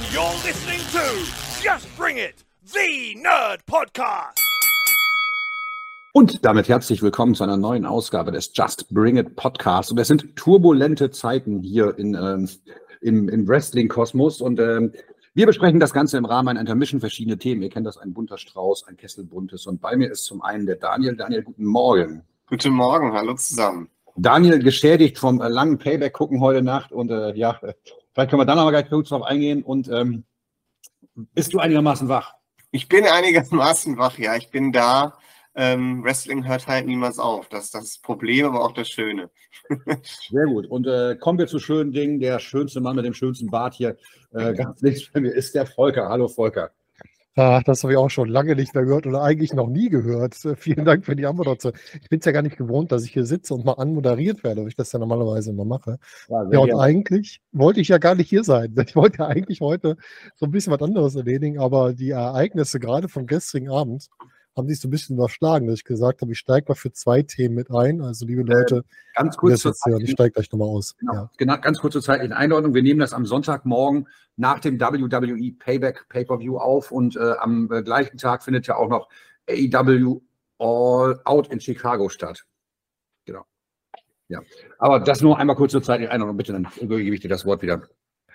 And you're listening to Just Bring It, the Nerd Podcast. Und damit herzlich willkommen zu einer neuen Ausgabe des Just Bring It Podcast. Und es sind turbulente Zeiten hier im Wrestling-Kosmos. Und wir besprechen das Ganze im Rahmen einer Intermission, verschiedene Themen. Ihr kennt das, ein bunter Strauß, ein Kessel buntes. Und bei mir ist zum einen der Daniel. Daniel, guten Morgen. Guten Morgen, hallo zusammen. Daniel geschädigt vom langen Payback gucken heute Nacht. Und vielleicht können wir dann aber gleich kurz drauf eingehen. Und bist du einigermaßen wach? Ich bin einigermaßen wach, ja. Ich bin da. Wrestling hört halt niemals auf. Das ist das Problem, aber auch das Schöne. Sehr gut. Und kommen wir zu schönen Dingen. Der schönste Mann mit dem schönsten Bart hier, ganz links bei mir, ist der Volker. Hallo Volker. Das habe ich auch schon lange nicht mehr gehört oder eigentlich noch nie gehört. Vielen Dank für die Antwort. Ich bin es ja gar nicht gewohnt, dass ich hier sitze und mal anmoderiert werde, wie ich das ja normalerweise immer mache. Ja, und eigentlich wollte ich ja gar nicht hier sein. Ich wollte ja eigentlich heute so ein bisschen was anderes erledigen, aber die Ereignisse gerade vom gestrigen Abend haben sich so ein bisschen überschlagen, dass ich gesagt habe, ich steige mal für 2 Themen mit ein. Also liebe Leute, ganz kurz ich steige gleich nochmal aus. Genau, ja. Genau, ganz kurze zeitliche Einordnung. Wir nehmen das am Sonntagmorgen nach dem WWE Payback Pay-Per-View auf und am gleichen Tag findet ja auch noch AEW All Out in Chicago statt. Genau. Ja. Aber das nur einmal kurz zur zeitlichen Einordnung. Bitte, dann gebe ich dir das Wort wieder.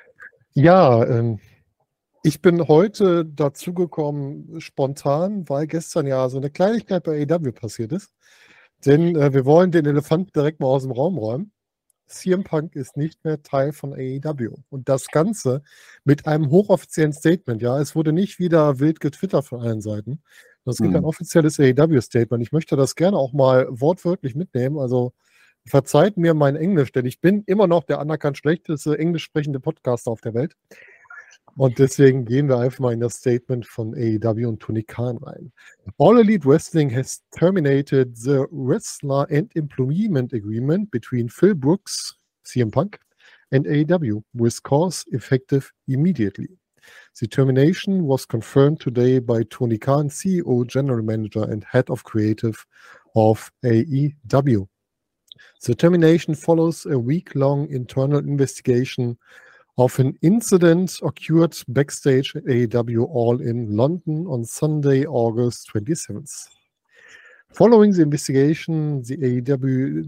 Ja, ich bin heute dazugekommen spontan, weil gestern ja so eine Kleinigkeit bei AEW passiert ist. Denn wir wollen den Elefanten direkt mal aus dem Raum räumen. CM Punk ist nicht mehr Teil von AEW. Und das Ganze mit einem hochoffiziellen Statement. Ja, es wurde nicht wieder wild getwittert von allen Seiten. Es gibt ein offizielles AEW-Statement. Ich möchte das gerne auch mal wortwörtlich mitnehmen. Also verzeiht mir mein Englisch, denn ich bin immer noch der anerkannt schlechteste englisch sprechende Podcaster auf der Welt. Und deswegen gehen wir einfach mal in das Statement von AEW und Tony Khan rein. All Elite Wrestling has terminated the wrestler and employment agreement between Phil Brooks, CM Punk, and AEW, with cause effective immediately. The termination was confirmed today by Tony Khan, CEO, General Manager, and Head of Creative of AEW. The termination follows a week-long internal investigation of an incident occurred backstage at AEW All in London on Sunday, August 27th. Following the investigation, the AEW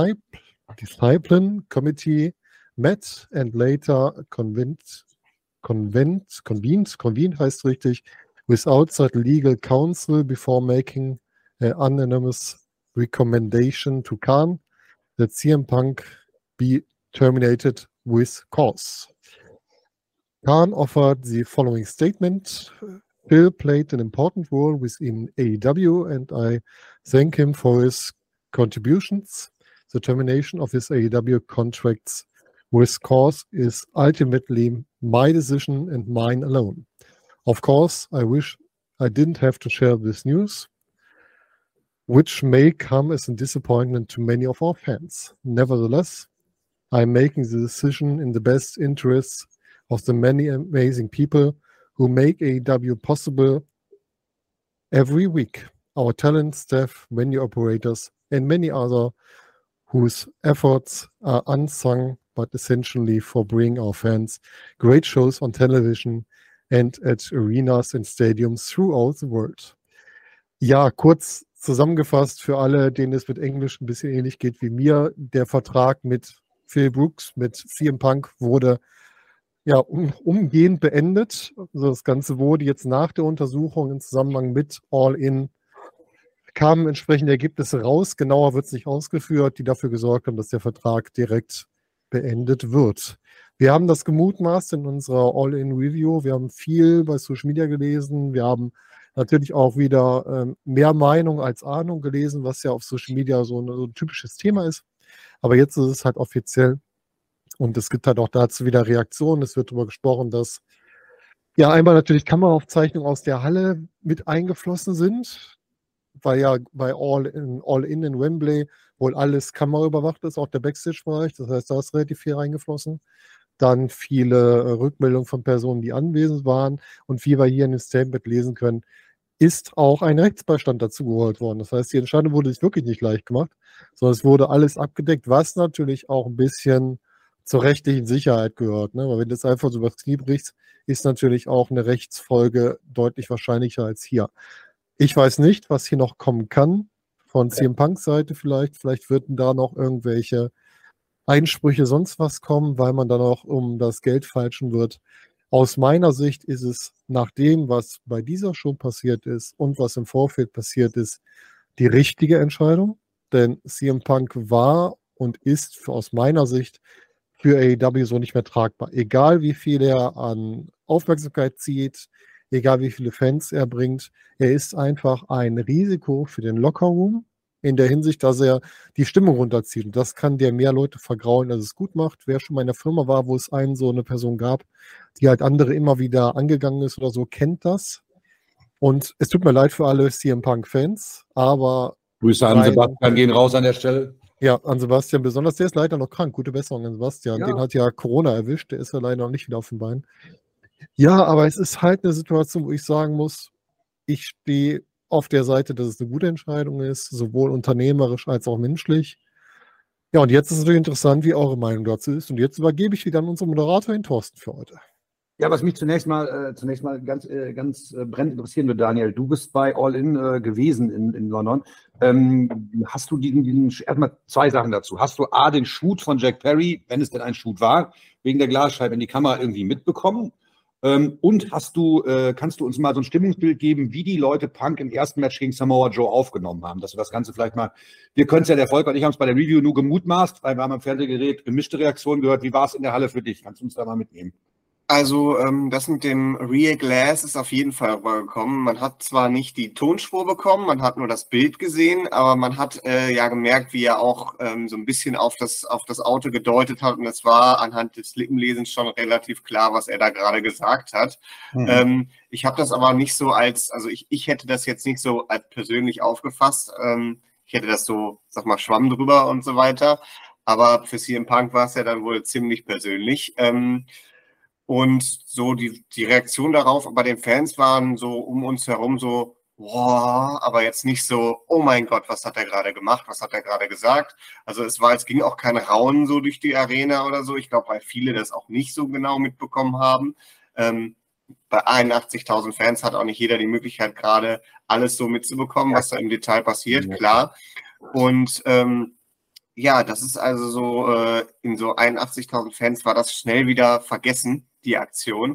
Discipline Committee met and later convened heißt richtig, with outside legal counsel before making an unanimous recommendation to Khan that CM Punk be terminated with cause. Khan offered the following statement. Phil played an important role within AEW and I thank him for his contributions. The termination of his AEW contracts with cause is ultimately my decision and mine alone. Of course, I wish I didn't have to share this news, which may come as a disappointment to many of our fans. Nevertheless, I'm making the decision in the best interests of the many amazing people who make AEW possible every week. Our talent, staff, venue operators, and many other whose efforts are unsung, but essentially for bringing our fans great shows on television and at arenas and stadiums throughout the world. Ja, kurz zusammengefasst für alle, denen es mit Englisch ein bisschen ähnlich geht wie mir, der Vertrag mit Phil Brooks, mit CM Punk wurde ja umgehend beendet. Also das Ganze wurde jetzt nach der Untersuchung im Zusammenhang mit All In kamen entsprechende Ergebnisse raus. Genauer wird es nicht ausgeführt, die dafür gesorgt haben, dass der Vertrag direkt beendet wird. Wir haben das gemutmaßt in unserer All-In-Review. Wir haben viel bei Social Media gelesen. Wir haben natürlich auch wieder mehr Meinung als Ahnung gelesen, was ja auf Social Media so ein typisches Thema ist. Aber jetzt ist es halt offiziell. Und es gibt halt auch dazu wieder Reaktionen. Es wird darüber gesprochen, dass ja einmal natürlich Kameraaufzeichnungen aus der Halle mit eingeflossen sind, weil ja bei All In Wembley wohl alles kameraüberwacht ist, auch der Backstage-Bereich. Das heißt, da ist relativ viel reingeflossen. Dann viele Rückmeldungen von Personen, die anwesend waren. Und wie wir hier in dem Statement lesen können, ist auch ein Rechtsbeistand dazu geholt worden. Das heißt, die Entscheidung wurde sich wirklich nicht leicht gemacht, sondern es wurde alles abgedeckt, was natürlich auch ein bisschen zur rechtlichen Sicherheit gehört. Ne? Weil wenn du es einfach so übers Knie brichst, ist natürlich auch eine Rechtsfolge deutlich wahrscheinlicher als hier. Ich weiß nicht, was hier noch kommen kann. Von CM Punks Seite vielleicht. Vielleicht würden da noch irgendwelche Einsprüche, sonst was kommen, weil man dann auch um das Geld feilschen wird. Aus meiner Sicht ist es nach dem, was bei dieser Show passiert ist und was im Vorfeld passiert ist, die richtige Entscheidung. Denn CM Punk war und ist aus meiner Sicht für AEW so nicht mehr tragbar. Egal wie viel er an Aufmerksamkeit zieht, egal wie viele Fans er bringt, er ist einfach ein Risiko für den Lockerroom in der Hinsicht, dass er die Stimmung runterzieht. Und das kann der mehr Leute vergraulen, als es gut macht. Wer schon mal in der Firma war, wo es so eine Person gab, die halt andere immer wieder angegangen ist oder so, kennt das. Und es tut mir leid für alle CM Punk-Fans, aber Grüße an Sebastian gehen raus an der Stelle. ja, an Sebastian besonders. Der ist leider noch krank. Gute Besserung an Sebastian. Ja. Den hat ja Corona erwischt. Der ist ja leider noch nicht wieder auf den Beinen. Ja, aber es ist halt eine Situation, wo ich sagen muss, ich stehe auf der Seite, dass es eine gute Entscheidung ist, sowohl unternehmerisch als auch menschlich. Ja, und jetzt ist es natürlich interessant, wie eure Meinung dazu ist. Und jetzt übergebe ich wieder an unseren Moderator, den Thorsten, für heute. Ja, was mich zunächst mal ganz brennend interessieren würde, Daniel, du bist bei All In gewesen in London. Hast du erstmal zwei Sachen dazu. Hast du A, den Shoot von Jack Perry, wenn es denn ein Shoot war, wegen der Glasscheibe in die Kamera irgendwie mitbekommen? Und kannst du uns mal so ein Stimmungsbild geben, wie die Leute Punk im ersten Match gegen Samoa Joe aufgenommen haben? Dass wir das Ganze vielleicht mal, wir können es ja, der Volker und ich haben es bei der Review nur gemutmaßt, weil wir haben am Fernsehgerät gemischte Reaktionen gehört. Wie war es in der Halle für dich? Kannst du uns da mal mitnehmen? Also das mit dem Rear Glass ist auf jeden Fall rübergekommen. Man hat zwar nicht die Tonspur bekommen, man hat nur das Bild gesehen, aber man hat ja gemerkt, wie er auch so ein bisschen auf das Auto gedeutet hat, und es war anhand des Lippenlesens schon relativ klar, was er da gerade gesagt hat. Ich habe das aber nicht so also ich hätte das jetzt nicht so als persönlich aufgefasst. Ich hätte das so, sag mal, Schwamm drüber und so weiter. Aber für CM Punk war es ja dann wohl ziemlich persönlich. Und so die Reaktion darauf bei den Fans waren so um uns herum so, boah, aber jetzt nicht so, oh mein Gott, was hat er gerade gemacht, was hat er gerade gesagt. Also es ging auch kein Raunen so durch die Arena oder so. Ich glaube, weil viele das auch nicht so genau mitbekommen haben. Bei 81.000 Fans hat auch nicht jeder die Möglichkeit, gerade alles so mitzubekommen, was da im Detail passiert, klar. Und ja, das ist also so, in so 81.000 Fans war das schnell wieder vergessen, die Aktion.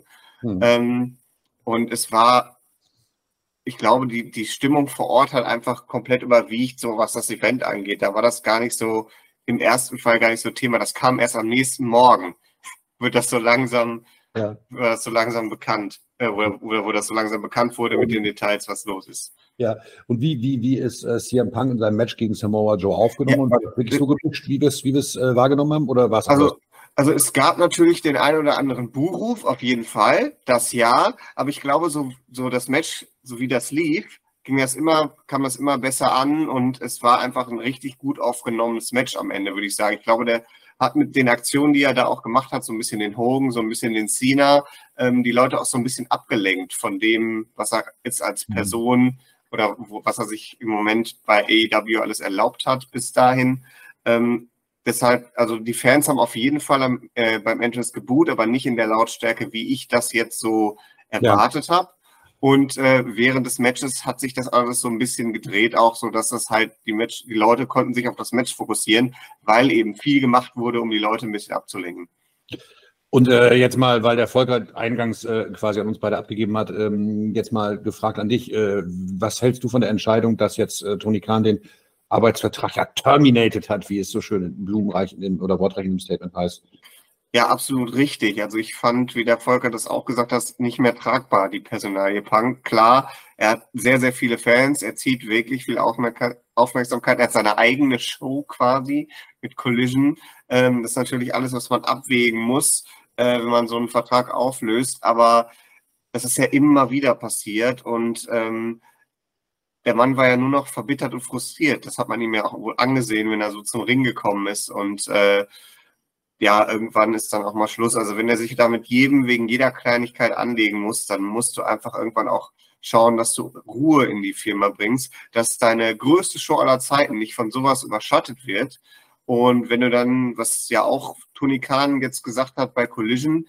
Und es war, ich glaube, die Stimmung vor Ort hat einfach komplett überwiegt, so was das Event angeht. Da war das gar nicht so, im ersten Fall gar nicht so Thema. Das kam erst am nächsten Morgen, wird das so langsam bekannt, wo das so langsam bekannt wurde mit den Details, was los ist. Ja, und wie ist CM Punk in seinem Match gegen Samoa Joe aufgenommen? Und war das wirklich so gepusht, wie wir es wahrgenommen haben? Oder war es Also es gab natürlich den einen oder anderen Buhruf, auf jeden Fall, das ja. Aber ich glaube, so das Match, so wie das lief, kam das immer besser an, und es war einfach ein richtig gut aufgenommenes Match am Ende, würde ich sagen. Ich glaube, der hat mit den Aktionen, die er da auch gemacht hat, so ein bisschen den Hogan, so ein bisschen den Cena, die Leute auch so ein bisschen abgelenkt von dem, was er jetzt als Person oder was er sich im Moment bei AEW alles erlaubt hat bis dahin. Deshalb, also die Fans haben auf jeden Fall beim Entrance geboot, aber nicht in der Lautstärke, wie ich das jetzt so erwartet habe. Und während des Matches hat sich das alles so ein bisschen gedreht, auch so, dass das halt die Leute konnten sich auf das Match fokussieren, weil eben viel gemacht wurde, um die Leute ein bisschen abzulenken. Und jetzt mal, weil der Volker eingangs quasi an uns beide abgegeben hat, jetzt mal gefragt an dich, was hältst du von der Entscheidung, dass jetzt Tony Khan den Arbeitsvertrag ja terminated hat, wie es so schön in blumenreich oder wortreich im Statement heißt? Ja, absolut richtig. Also ich fand, wie der Volker das auch gesagt hat, nicht mehr tragbar, die Personalie Punk. Klar, er hat sehr, sehr viele Fans, er zieht wirklich viel Aufmerksamkeit, er hat seine eigene Show quasi mit Collision. Das ist natürlich alles, was man abwägen muss, wenn man so einen Vertrag auflöst, aber das ist ja immer wieder passiert, und der Mann war ja nur noch verbittert und frustriert. Das hat man ihm ja auch wohl angesehen, wenn er so zum Ring gekommen ist, und ja, irgendwann ist dann auch mal Schluss. Also wenn er sich da mit jedem wegen jeder Kleinigkeit anlegen muss, dann musst du einfach irgendwann auch schauen, dass du Ruhe in die Firma bringst, dass deine größte Show aller Zeiten nicht von sowas überschattet wird. Und wenn du dann, was ja auch Tony Khan jetzt gesagt hat bei Collision,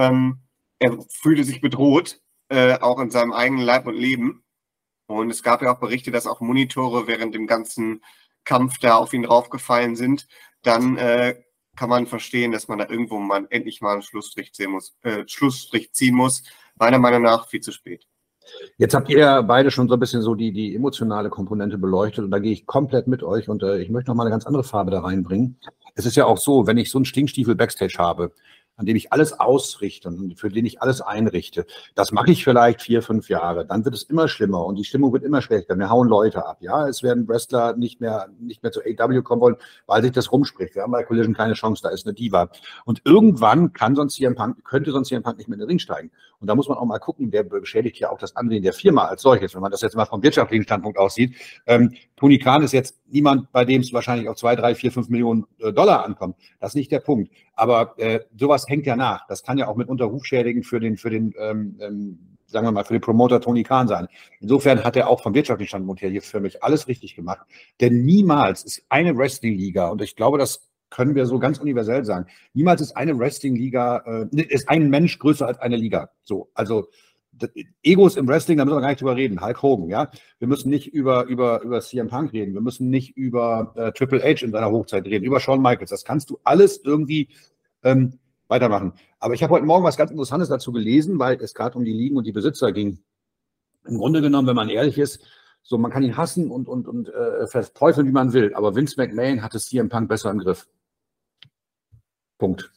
er fühlte sich bedroht, auch in seinem eigenen Leib und Leben. Und es gab ja auch Berichte, dass auch Monitore während dem ganzen Kampf da auf ihn draufgefallen sind. Dann kann man verstehen, dass man da irgendwo endlich mal einen Schlussstrich ziehen muss. Meiner Meinung nach viel zu spät. Jetzt habt ihr beide schon so ein bisschen so die emotionale Komponente beleuchtet und da gehe ich komplett mit euch und ich möchte noch mal eine ganz andere Farbe da reinbringen. Es ist ja auch so, wenn ich so einen Stinkstiefel Backstage habe, an dem ich alles ausrichte und für den ich alles einrichte, das mache ich vielleicht 4, 5 Jahre, dann wird es immer schlimmer und die Stimmung wird immer schlechter. Wir hauen Leute ab, ja, es werden Wrestler nicht mehr zu AEW kommen wollen, weil sich das rumspricht. Wir haben bei Collision keine Chance, da ist eine Diva. Und irgendwann könnte sonst CM Punk nicht mehr in den Ring steigen. Und da muss man auch mal gucken, der beschädigt ja auch das Ansehen der Firma als solches, wenn man das jetzt mal vom wirtschaftlichen Standpunkt aussieht. Tony Khan ist jetzt niemand, bei dem es wahrscheinlich auf 2, 3, 4, 5 Millionen Dollar ankommt. Das ist nicht der Punkt. Aber sowas hängt ja nach. Das kann ja auch mitunter rufschädigend für den sagen wir mal, für den Promoter Tony Khan sein. Insofern hat er auch vom wirtschaftlichen Standpunkt her hier für mich alles richtig gemacht. Denn niemals ist eine Wrestling-Liga, und ich glaube, das können wir so ganz universell sagen, niemals ist eine Wrestling-Liga, ist ein Mensch größer als eine Liga. So, also Egos im Wrestling, da müssen wir gar nicht drüber reden. Hulk Hogan, ja. Wir müssen nicht über CM Punk reden. Wir müssen nicht über Triple H in seiner Hochzeit reden, über Shawn Michaels. Das kannst du alles irgendwie weitermachen. Aber ich habe heute Morgen was ganz Interessantes dazu gelesen, weil es gerade um die Ligen und die Besitzer ging. Im Grunde genommen, wenn man ehrlich ist, so man kann ihn hassen und verteufeln, wie man will. Aber Vince McMahon hatte CM Punk besser im Griff. Punkt.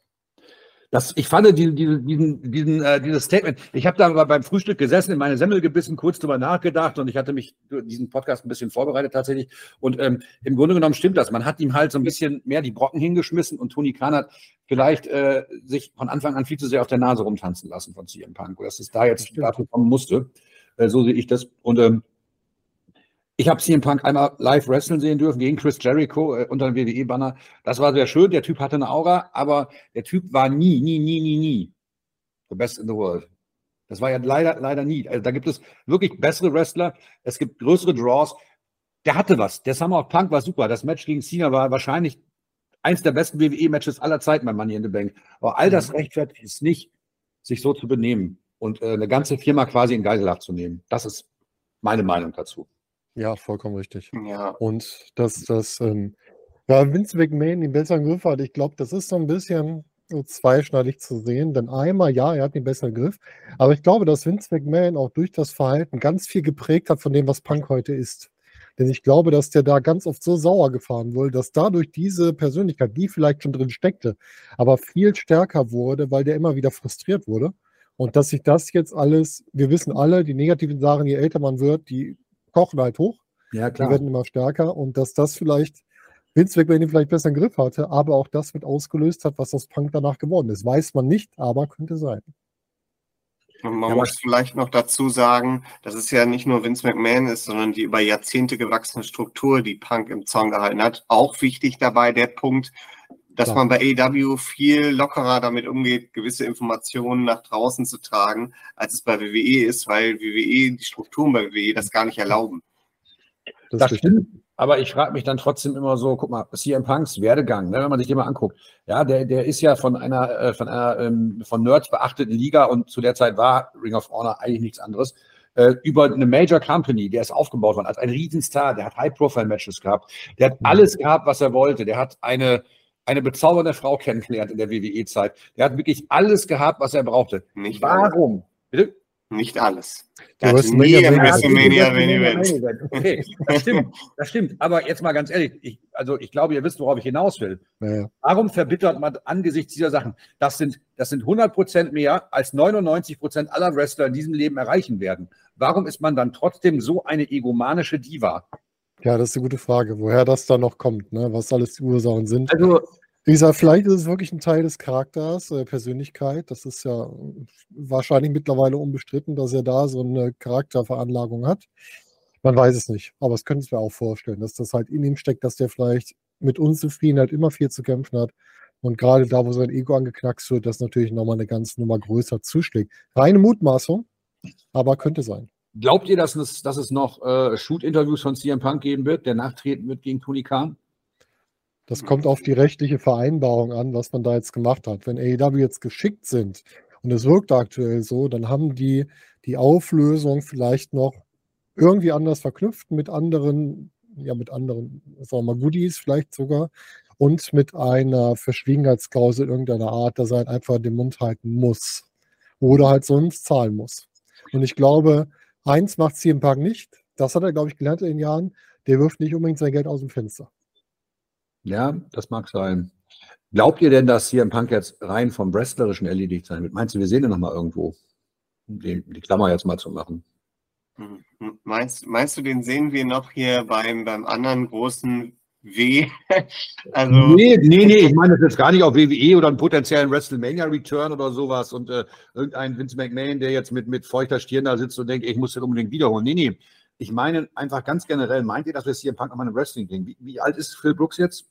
Ich fand dieses Statement, ich habe da beim Frühstück gesessen, in meine Semmel gebissen, kurz drüber nachgedacht und ich hatte mich diesen Podcast ein bisschen vorbereitet tatsächlich und im Grunde genommen stimmt das. Man hat ihm halt so ein bisschen mehr die Brocken hingeschmissen und Tony Khan hat vielleicht sich von Anfang an viel zu sehr auf der Nase rumtanzen lassen von CM Punk, dass es da jetzt dazu kommen musste. So sehe ich das. Und ich habe CM Punk einmal live wrestlen sehen dürfen gegen Chris Jericho unter dem WWE-Banner. Das war sehr schön. Der Typ hatte eine Aura, aber der Typ war nie the best in the world. Das war ja leider nie. Also da gibt es wirklich bessere Wrestler. Es gibt größere Draws. Der hatte was. Der Summer of Punk war super. Das Match gegen Cena war wahrscheinlich eins der besten WWE-Matches aller Zeiten bei Money in the Bank. Aber all das rechtfertigt es nicht, sich so zu benehmen und eine ganze Firma quasi in Geiselhaft zu nehmen. Das ist meine Meinung dazu. Ja, vollkommen richtig. Ja. Und dass Vince McMahon den besseren Griff hat, ich glaube, das ist so ein bisschen so zweischneidig zu sehen. Denn einmal, ja, er hat den besseren Griff, aber ich glaube, dass Vince McMahon auch durch das Verhalten ganz viel geprägt hat von dem, was Punk heute ist. Denn ich glaube, dass der da ganz oft so sauer gefahren wurde, dass dadurch diese Persönlichkeit, die vielleicht schon drin steckte, aber viel stärker wurde, weil der immer wieder frustriert wurde. Und dass sich das jetzt alles, wir wissen alle, die negativen Sachen, je älter man wird, die kochen halt hoch. Ja, Die klar. werden immer stärker und dass das vielleicht Vince McMahon vielleicht besser im Griff hatte, aber auch das mit ausgelöst hat, was aus Punk danach geworden ist. Weiß man nicht, aber könnte sein. Und man muss vielleicht noch dazu sagen, dass es ja nicht nur Vince McMahon ist, sondern die über Jahrzehnte gewachsene Struktur, die Punk im Zaun gehalten hat. Auch wichtig dabei der Punkt, dass man bei AEW viel lockerer damit umgeht, gewisse Informationen nach draußen zu tragen, als es bei WWE ist, weil die Strukturen bei WWE das gar nicht erlauben. Das stimmt, aber ich frage mich dann trotzdem immer so, guck mal, CM Punks Werdegang, ne, wenn man sich den mal anguckt, ja, der ist ja von Nerds beachteten Liga und zu der Zeit war Ring of Honor eigentlich nichts anderes, über eine Major Company, der ist aufgebaut worden als ein Riesenstar, der hat High-Profile-Matches gehabt, der hat alles gehabt, was er wollte, der hat eine bezaubernde Frau kennengelernt in der WWE-Zeit. Der hat wirklich alles gehabt, was er brauchte. Nicht Warum? Bitte? Nicht alles. Du Er hat hast nie im WrestleMania WrestleMania Main Event. Okay, das stimmt. Aber jetzt mal ganz ehrlich, ich glaube, ihr wisst, worauf ich hinaus will. Ja. Warum verbittert man angesichts dieser Sachen? Das sind 100% mehr, als 99% aller Wrestler in diesem Leben erreichen werden. Warum ist man dann trotzdem so eine egomanische Diva? Ja, das ist eine gute Frage, woher das dann noch kommt, ne? Was alles die Ursachen sind. Also, Wie gesagt, vielleicht ist es wirklich ein Teil des Charakters, Persönlichkeit. Das ist ja wahrscheinlich mittlerweile unbestritten, dass er da so eine Charakterveranlagung hat. Man weiß es nicht, aber es könnte es mir auch vorstellen, dass das halt in ihm steckt, dass der vielleicht mit Unzufriedenheit immer viel zu kämpfen hat. Und gerade da, wo sein Ego angeknackst wird, das natürlich nochmal eine ganze Nummer größer zuschlägt. Reine Mutmaßung, aber könnte sein. glaubt ihr, dass es noch Shoot-Interviews von CM Punk geben wird, der nachtreten wird gegen Tony Khan? Das kommt auf die rechtliche Vereinbarung an, was man da jetzt gemacht hat. Wenn AEW jetzt geschickt sind und es wirkt aktuell so, dann haben die Auflösung vielleicht noch irgendwie anders verknüpft mit anderen, sagen wir mal, Goodies vielleicht sogar und mit einer Verschwiegenheitsklausel irgendeiner Art, dass er halt einfach den Mund halten muss oder halt sonst zahlen muss. Und ich glaube, eins macht CM Punk nicht, das hat er, glaube ich, gelernt in den Jahren, der wirft nicht unbedingt sein Geld aus dem Fenster. Ja, das mag sein. Glaubt ihr denn, dass CM Punk jetzt rein vom Wrestlerischen erledigt sein wird? Meinst du, wir sehen ihn noch mal irgendwo? Die Klammer jetzt mal zu machen. Meinst du, den sehen wir noch hier beim anderen großen W? Also Nee, ich meine das jetzt gar nicht auf WWE oder einen potenziellen WrestleMania-Return oder sowas und irgendein Vince McMahon, der jetzt mit feuchter Stirn da sitzt und denkt, ich muss den unbedingt wiederholen. Nee. Ich meine einfach ganz generell, meint ihr, dass wir CM Punk nochmal im Wrestling kriegen? Wie alt ist Phil Brooks jetzt?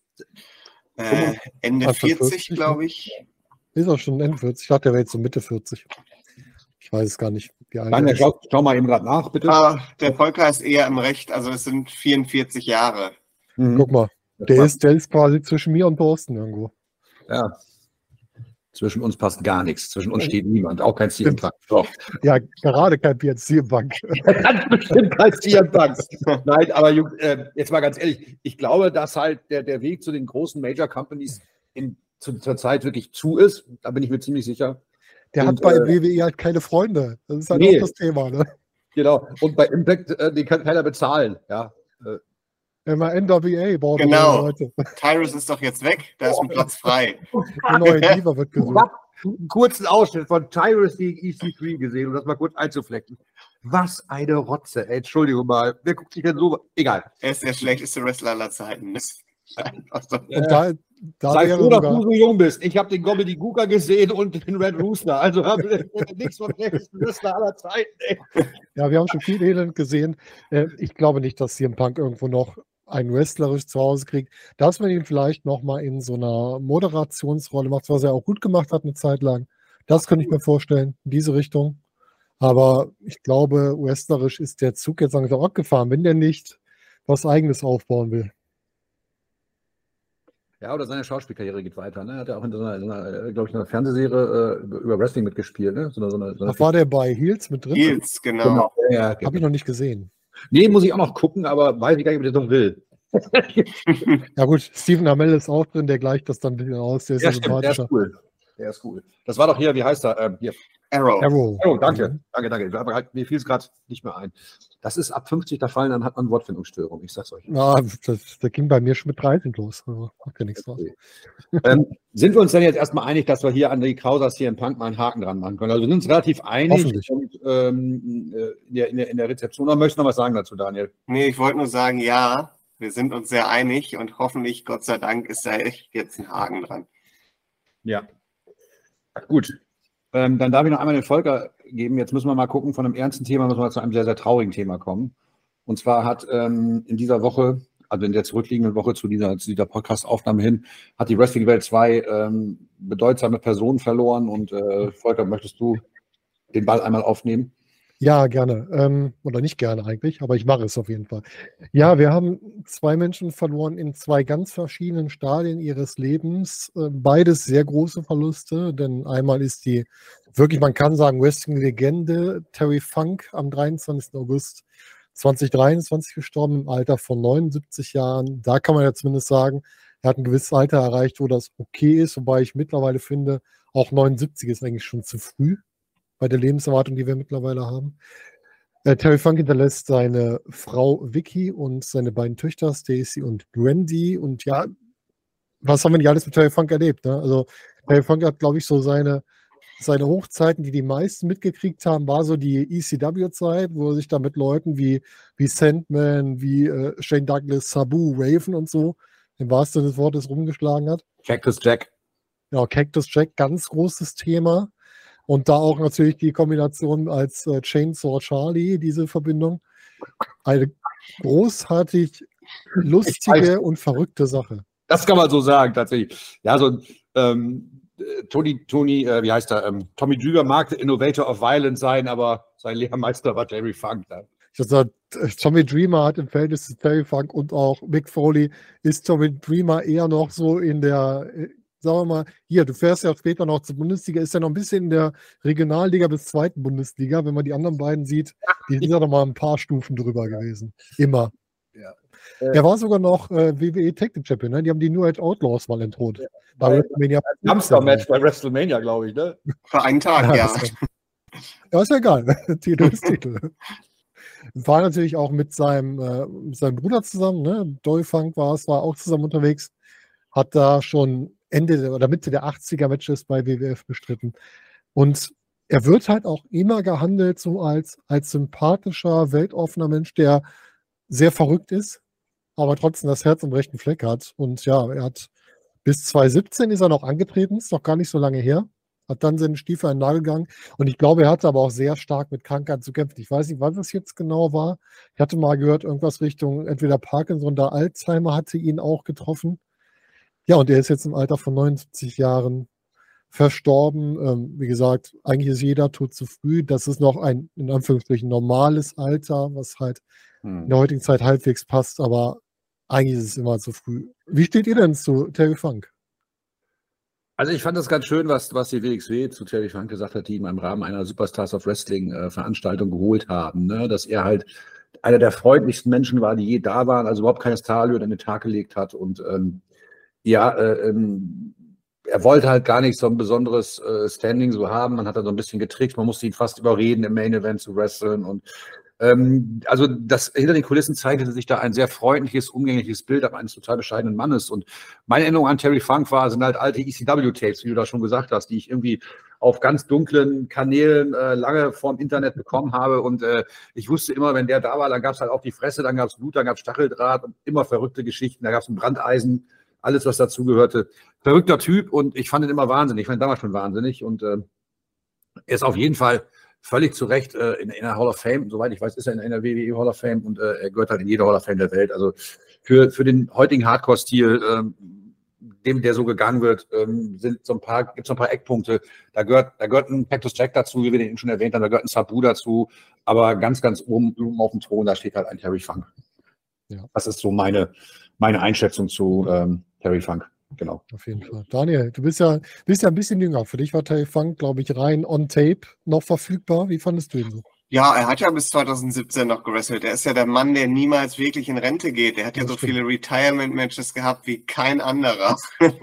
Ende 40, glaube ich. Ist auch schon Ende 40. Ich dachte, der wäre jetzt so Mitte 40. Ich weiß es gar nicht. Nein, schau mal eben gerade nach, bitte. Der Volker ist eher im Recht, also es sind 44 Jahre. Guck mal, der ist quasi zwischen mir und Thorsten irgendwo. Ja. Zwischen uns passt gar nichts. Zwischen uns steht niemand, auch kein CM Punk. So. Ja, gerade kein CM Punk. Ganz bestimmt kein CM Punk. Nein, aber jetzt mal ganz ehrlich, ich glaube, dass halt der Weg zu den großen Major Companies zur Zeit wirklich zu ist. Da bin ich mir ziemlich sicher. Der hat bei WWE halt keine Freunde. Das ist halt auch das Thema, ne? Genau. Und bei Impact, den kann keiner bezahlen. Ja. Immer NWA bauen genau. Leute. Tyrus ist doch jetzt weg, da ist ein Platz frei. Der neue Diva wird gesucht. Ich habe einen kurzen Ausschnitt von Tyrus gegen EC3 gesehen, um das mal kurz einzuflecken. Was eine Rotze. Ey, Entschuldigung mal. Wer guckt sich denn so? Egal. Er ist der schlechteste Wrestler aller Zeiten. Und da sei froh, dass du so jung bist. Ich habe den Gobbledygooker gesehen und den Red Rooster. Also nichts von schlechtesten Wrestler aller Zeiten. Ey. Ja, wir haben schon viel Elend gesehen. Ich glaube nicht, dass CM Punk irgendwo noch ein wrestlerisch zu Hause kriegt, dass man ihn vielleicht nochmal in so einer Moderationsrolle macht, was er auch gut gemacht hat eine Zeit lang. Das könnte ich mir vorstellen, in diese Richtung. Aber ich glaube, wrestlerisch ist der Zug jetzt langsam abgefahren, wenn der nicht was Eigenes aufbauen will. Ja, oder seine Schauspielkarriere geht weiter. Ne? Hat er auch in so einer, glaube ich, einer Fernsehserie über Wrestling mitgespielt. Ne? Ach, war der bei Heels mit drin? Heels, genau. Ja, Habe ich noch nicht gesehen. Nee, muss ich auch noch gucken, aber weiß ich gar nicht, ob ich das noch will. Ja gut, Stephen Amell ist auch drin, der gleicht das dann ein bisschen aus. Der ist ja sympathischer. Der ist cool. Das war doch hier, wie heißt er? Hier. Arrow. Danke. Danke. Mir fiel es gerade nicht mehr ein. Das ist ab 50 der Fall, dann hat man Wortfindungsstörung. Ich sag's euch. Ja, das ging bei mir schon mit 30 los. Also, macht ja nichts draus. Okay. Sind wir uns denn jetzt erstmal einig, dass wir hier an die Krausers hier im Punk mal einen Haken dran machen können? Also wir sind uns relativ einig und, in der Rezeption. Oder möchtest du noch was sagen dazu, Daniel? Nee, ich wollte nur sagen, ja, wir sind uns sehr einig und hoffentlich, Gott sei Dank, ist da echt jetzt ein Haken dran. Ja. Gut. Dann darf ich noch einmal den Volker geben. Jetzt müssen wir mal gucken, von einem ernsten Thema müssen wir zu einem sehr, sehr traurigen Thema kommen. Und zwar hat in dieser Woche, also in der zurückliegenden Woche zu dieser Podcast-Aufnahme hin, hat die Wrestling-Welt 2 bedeutsame Personen verloren. Und Volker, möchtest du den Ball einmal aufnehmen? Ja, gerne. Oder nicht gerne eigentlich, aber ich mache es auf jeden Fall. Ja, wir haben 2 Menschen verloren in 2 ganz verschiedenen Stadien ihres Lebens. Beides sehr große Verluste, denn einmal ist die wirklich, man kann sagen, Wrestling-Legende Terry Funk am 23. August 2023 gestorben, im Alter von 79 Jahren. Da kann man ja zumindest sagen, er hat ein gewisses Alter erreicht, wo das okay ist, wobei ich mittlerweile finde, auch 79 ist eigentlich schon zu früh bei der Lebenserwartung, die wir mittlerweile haben. Terry Funk hinterlässt seine Frau Vicky und seine beiden Töchter Stacy und Brandy. Und ja, was haben wir nicht alles mit Terry Funk erlebt? Ne? Also Terry Funk hat, glaube ich, so seine Hochzeiten, die meisten mitgekriegt haben, war so die ECW-Zeit, wo er sich da mit Leuten wie Sandman, wie Shane Douglas, Sabu, Raven und so, im wahrsten Sinne des Wortes, rumgeschlagen hat. Cactus Jack. Ja, Cactus Jack, ganz großes Thema. Und da auch natürlich die Kombination als Chainsaw Charlie, diese Verbindung. Eine großartig lustige und verrückte Sache. Das kann man so sagen, tatsächlich. Ja, so ein wie heißt er? Tommy Dreamer mag der Innovator of Violence sein, aber sein Lehrmeister war Terry Funk. Tommy Dreamer hat im Verhältnis zu Terry Funk und auch Mick Foley ist Tommy Dreamer eher noch so in der, sagen wir mal, hier, du fährst ja später noch zur Bundesliga, ist ja noch ein bisschen in der Regionalliga bis zweiten Bundesliga. Wenn man die anderen beiden sieht, die sind ja noch mal ein paar Stufen drüber gewesen. Immer. Ja. Er war sogar noch WWE Tag Team Champion, ne? Die haben die New Age Outlaws mal entthront. Bei WrestleMania. Hamster-Match bei WrestleMania, glaube ich, ne? Für einen Tag, ja. Ja, ist ja egal. Titel ist Titel. War natürlich auch mit seinem Bruder zusammen, ne? Dory Funk war auch zusammen unterwegs. Hat da schon Ende oder Mitte der 80er Matches bei WWF bestritten. Und er wird halt auch immer gehandelt so als sympathischer, weltoffener Mensch, der sehr verrückt ist, aber trotzdem das Herz am rechten Fleck hat. Und ja, er hat bis 2017 ist er noch angetreten, ist noch gar nicht so lange her. Hat dann seinen Stiefel in den Nagel gegangen. Und ich glaube, er hatte aber auch sehr stark mit Krankheiten zu kämpfen. Ich weiß nicht, was es jetzt genau war. Ich hatte mal gehört, irgendwas Richtung entweder Parkinson oder Alzheimer hatte ihn auch getroffen. Ja, und er ist jetzt im Alter von 79 Jahren verstorben. Wie gesagt, eigentlich ist jeder Tod zu früh. Das ist noch ein, in Anführungsstrichen, normales Alter, was halt in der heutigen Zeit halbwegs passt, aber eigentlich ist es immer zu früh. Wie steht ihr denn zu Terry Funk? Also ich fand das ganz schön, was die WXW zu Terry Funk gesagt hat, die ihm im Rahmen einer Superstars of Wrestling Veranstaltung geholt haben, ne? Dass er halt einer der freundlichsten Menschen war, die je da waren, also überhaupt keine Starallüre an den Tag gelegt hat und er wollte halt gar nicht so ein besonderes Standing so haben, man hat da so ein bisschen getrickst, man musste ihn fast überreden, im Main Event zu wresteln und also das hinter den Kulissen zeichnete sich da ein sehr freundliches, umgängliches Bild eines total bescheidenen Mannes. Und meine Erinnerung an Terry Funk sind halt alte ECW-Tapes, wie du da schon gesagt hast, die ich irgendwie auf ganz dunklen Kanälen lange vorm Internet bekommen habe. Und ich wusste immer, wenn der da war, dann gab es halt auf die Fresse, dann gab es Blut, dann gab es Stacheldraht und immer verrückte Geschichten. Da gab es ein Brandeisen, alles, was dazugehörte. Verrückter Typ und ich fand ihn immer wahnsinnig. Ich fand ihn damals schon wahnsinnig. Und er ist auf jeden Fall völlig zu Recht in der Hall of Fame. Soweit ich weiß, ist er in der WWE Hall of Fame und er gehört halt in jede Hall of Fame der Welt. Also für den heutigen Hardcore-Stil, dem der so gegangen wird, gibt es so ein paar Eckpunkte. Da gehört ein Cactus Jack dazu, wie wir den schon erwähnt haben, da gehört ein Sabu dazu, aber ganz, ganz oben auf dem Thron, da steht halt ein Terry Funk. Ja. Das ist so meine Einschätzung zu Terry Funk. Genau. Auf jeden Fall. Daniel, du bist ja ein bisschen jünger. Für dich war Terry Funk, glaube ich, rein on Tape noch verfügbar. Wie fandest du ihn so? Ja, er hat ja bis 2017 noch gewrestelt. Er ist ja der Mann, der niemals wirklich in Rente geht. Er hat ja so viele Retirement-Matches gehabt wie kein anderer.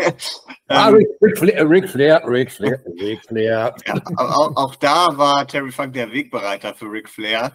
Ric Flair. Ja, auch da war Terry Funk der Wegbereiter für Ric Flair.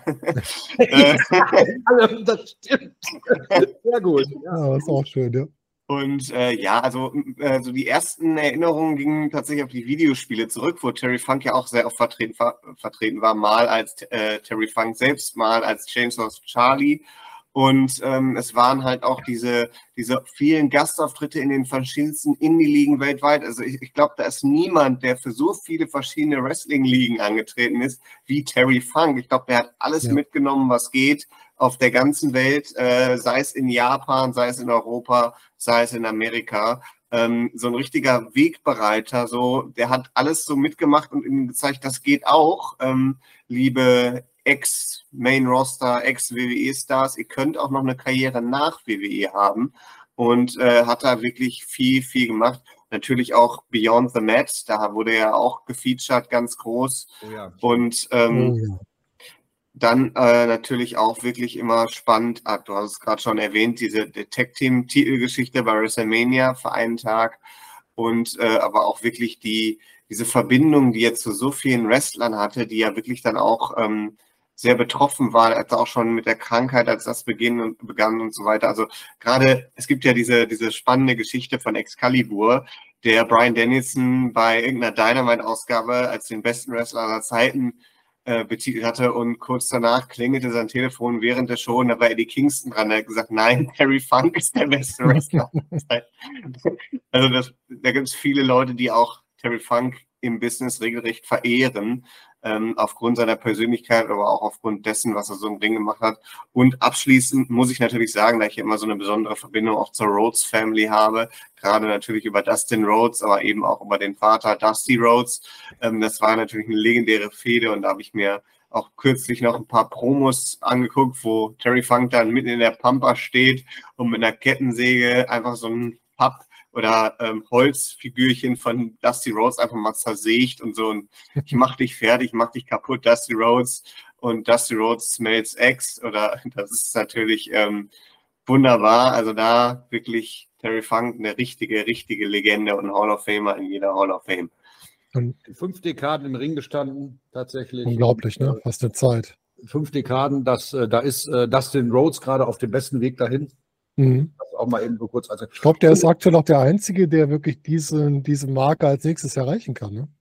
Das stimmt. Sehr gut. Ja, das ist auch schön, ja. Und also die ersten Erinnerungen gingen tatsächlich auf die Videospiele zurück, wo Terry Funk ja auch sehr oft vertreten war, mal als Terry Funk selbst, mal als Chainsaw Charlie. Und es waren halt auch diese vielen Gastauftritte in den verschiedensten Indie-Ligen weltweit. Also ich glaube, da ist niemand, der für so viele verschiedene Wrestling-Ligen angetreten ist, wie Terry Funk. Ich glaube, der hat alles mitgenommen, was geht auf der ganzen Welt, sei es in Japan, sei es in Europa, sei es in Amerika. So ein richtiger Wegbereiter, der hat alles so mitgemacht und ihnen gezeigt, das geht auch, liebe Ex-Main-Roster, Ex-WWE-Stars, ihr könnt auch noch eine Karriere nach WWE haben und hat da wirklich viel, viel gemacht. Natürlich auch Beyond the Mat, da wurde er auch gefeatured, ganz groß. Oh ja. Und dann natürlich auch wirklich immer spannend, du hast es gerade schon erwähnt, diese Tag-Team-Titelgeschichte bei WrestleMania für einen Tag und aber auch wirklich diese Verbindung, die er zu so vielen Wrestlern hatte, die ja wirklich dann auch sehr betroffen war, als auch schon mit der Krankheit, als das begann und so weiter. Also gerade, es gibt ja diese spannende Geschichte von Excalibur, der Bryan Danielson bei irgendeiner Dynamite-Ausgabe als den besten Wrestler aller Zeiten betitelt hatte und kurz danach klingelte sein Telefon während der Show und da war Eddie Kingston dran. Er hat gesagt, nein, Terry Funk ist der beste Wrestler aller Zeiten. Also da gibt es viele Leute, die auch Terry Funk im Business regelrecht verehren, aufgrund seiner Persönlichkeit, aber auch aufgrund dessen, was er so im Ring gemacht hat. Und abschließend muss ich natürlich sagen, da ich immer so eine besondere Verbindung auch zur Rhodes Family habe, gerade natürlich über Dustin Rhodes, aber eben auch über den Vater Dusty Rhodes. Das war natürlich eine legendäre Fehde und da habe ich mir auch kürzlich noch ein paar Promos angeguckt, wo Terry Funk dann mitten in der Pampa steht und mit einer Kettensäge einfach so ein Papp- oder Holzfigürchen von Dusty Rhodes einfach mal zersägt und so ein ich mach dich fertig, ich mach dich kaputt, Dusty Rhodes und Dusty Rhodes smells X oder das ist natürlich wunderbar. Also da wirklich Terry Funk eine richtige Legende und Hall of Famer in jeder Hall of Fame. Und 5 Dekaden im Ring gestanden, tatsächlich. unglaublich, ne? Was eine Zeit. 5 Dekaden, da ist Dustin Rhodes gerade auf dem besten Weg dahin. Mhm. Das auch mal eben so kurz. Also, Ich glaube, der ist aktuell auch der Einzige, der wirklich diese Marke als nächstes erreichen kann. Ne?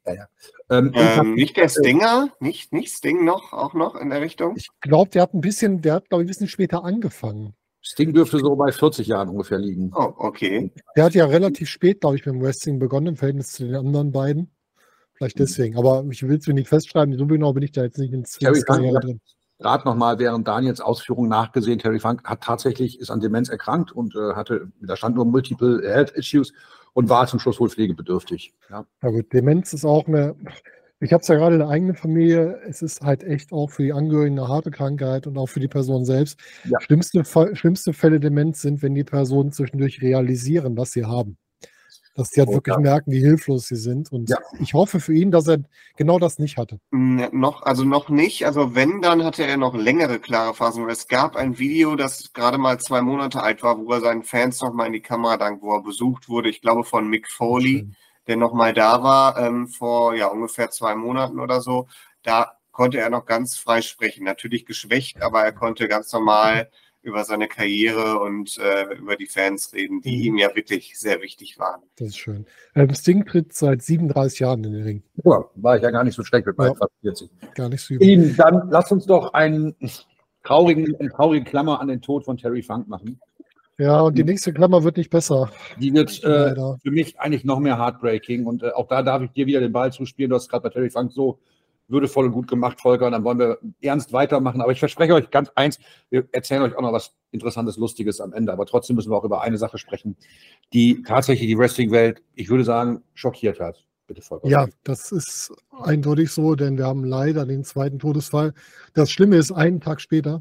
ja. Nicht der Stinger? Nicht Sting auch noch in der Richtung? Ich glaube, der hat ein bisschen später angefangen. Sting dürfte so bei 40 Jahren ungefähr liegen. Oh, okay. Der hat ja relativ spät, glaube ich, mit dem Wrestling begonnen, im Verhältnis zu den anderen beiden. Vielleicht deswegen. Aber ich will es mir nicht festschreiben, so genau bin ich da jetzt nicht in Terry Funk, Karriere drin. Gerade nochmal während Daniels Ausführungen nachgesehen, Terry Funk ist an Demenz erkrankt und da stand nur Multiple Health Issues und war zum Schluss wohl pflegebedürftig. Ja. Ja gut, Demenz ist auch ich habe es ja gerade in der eigenen Familie, es ist halt echt auch für die Angehörigen eine harte Krankheit und auch für die Person selbst. Ja. Schlimmste Fälle Demenz sind, wenn die Personen zwischendurch realisieren, was sie haben. Dass die halt wirklich merken, wie hilflos sie sind. Und ich hoffe für ihn, dass er genau das nicht hatte. Noch nicht. Also wenn, dann hatte er noch längere klare Phasen. Es gab ein Video, das gerade mal 2 Monate alt war, wo er seinen Fans nochmal in die Kamera dankt, wo er besucht wurde, ich glaube von Mick Foley, der nochmal da war, vor ungefähr 2 Monaten oder so. Da konnte er noch ganz frei sprechen. Natürlich geschwächt, aber er konnte ganz normal über seine Karriere und über die Fans reden, die ihm ja wirklich sehr wichtig waren. Das ist schön. Sting tritt seit 37 Jahren in den Ring. Ja, war ich ja gar nicht so schlecht mit meinen 40. Gar nicht so übel. Dann lass uns doch eine traurige Klammer an den Tod von Terry Funk machen. Ja, und die nächste Klammer wird nicht besser. Die wird für mich eigentlich noch mehr heartbreaking. Und auch da darf ich dir wieder den Ball zuspielen. Du hast gerade bei Terry Funk so würdevoll und gut gemacht, Volker. Und dann wollen wir ernst weitermachen. Aber ich verspreche euch ganz eins, wir erzählen euch auch noch was Interessantes, Lustiges am Ende. Aber trotzdem müssen wir auch über eine Sache sprechen, die tatsächlich die Wrestling-Welt, ich würde sagen, schockiert hat. Bitte, Volker. Ja, das ist eindeutig so, denn wir haben leider den zweiten Todesfall. Das Schlimme ist, einen Tag später,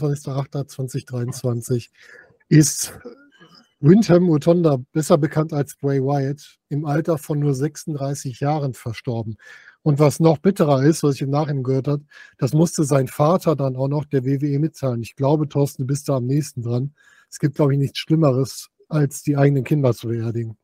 24.08.2023, ist Wyndham Rotunda, besser bekannt als Bray Wyatt, im Alter von nur 36 Jahren verstorben. Und was noch bitterer ist, was ich im Nachhinein gehört habe, das musste sein Vater dann auch noch der WWE mitteilen. Ich glaube, Thorsten, du bist da am nächsten dran. Es gibt, glaube ich, nichts Schlimmeres, als die eigenen Kinder zu beerdigen.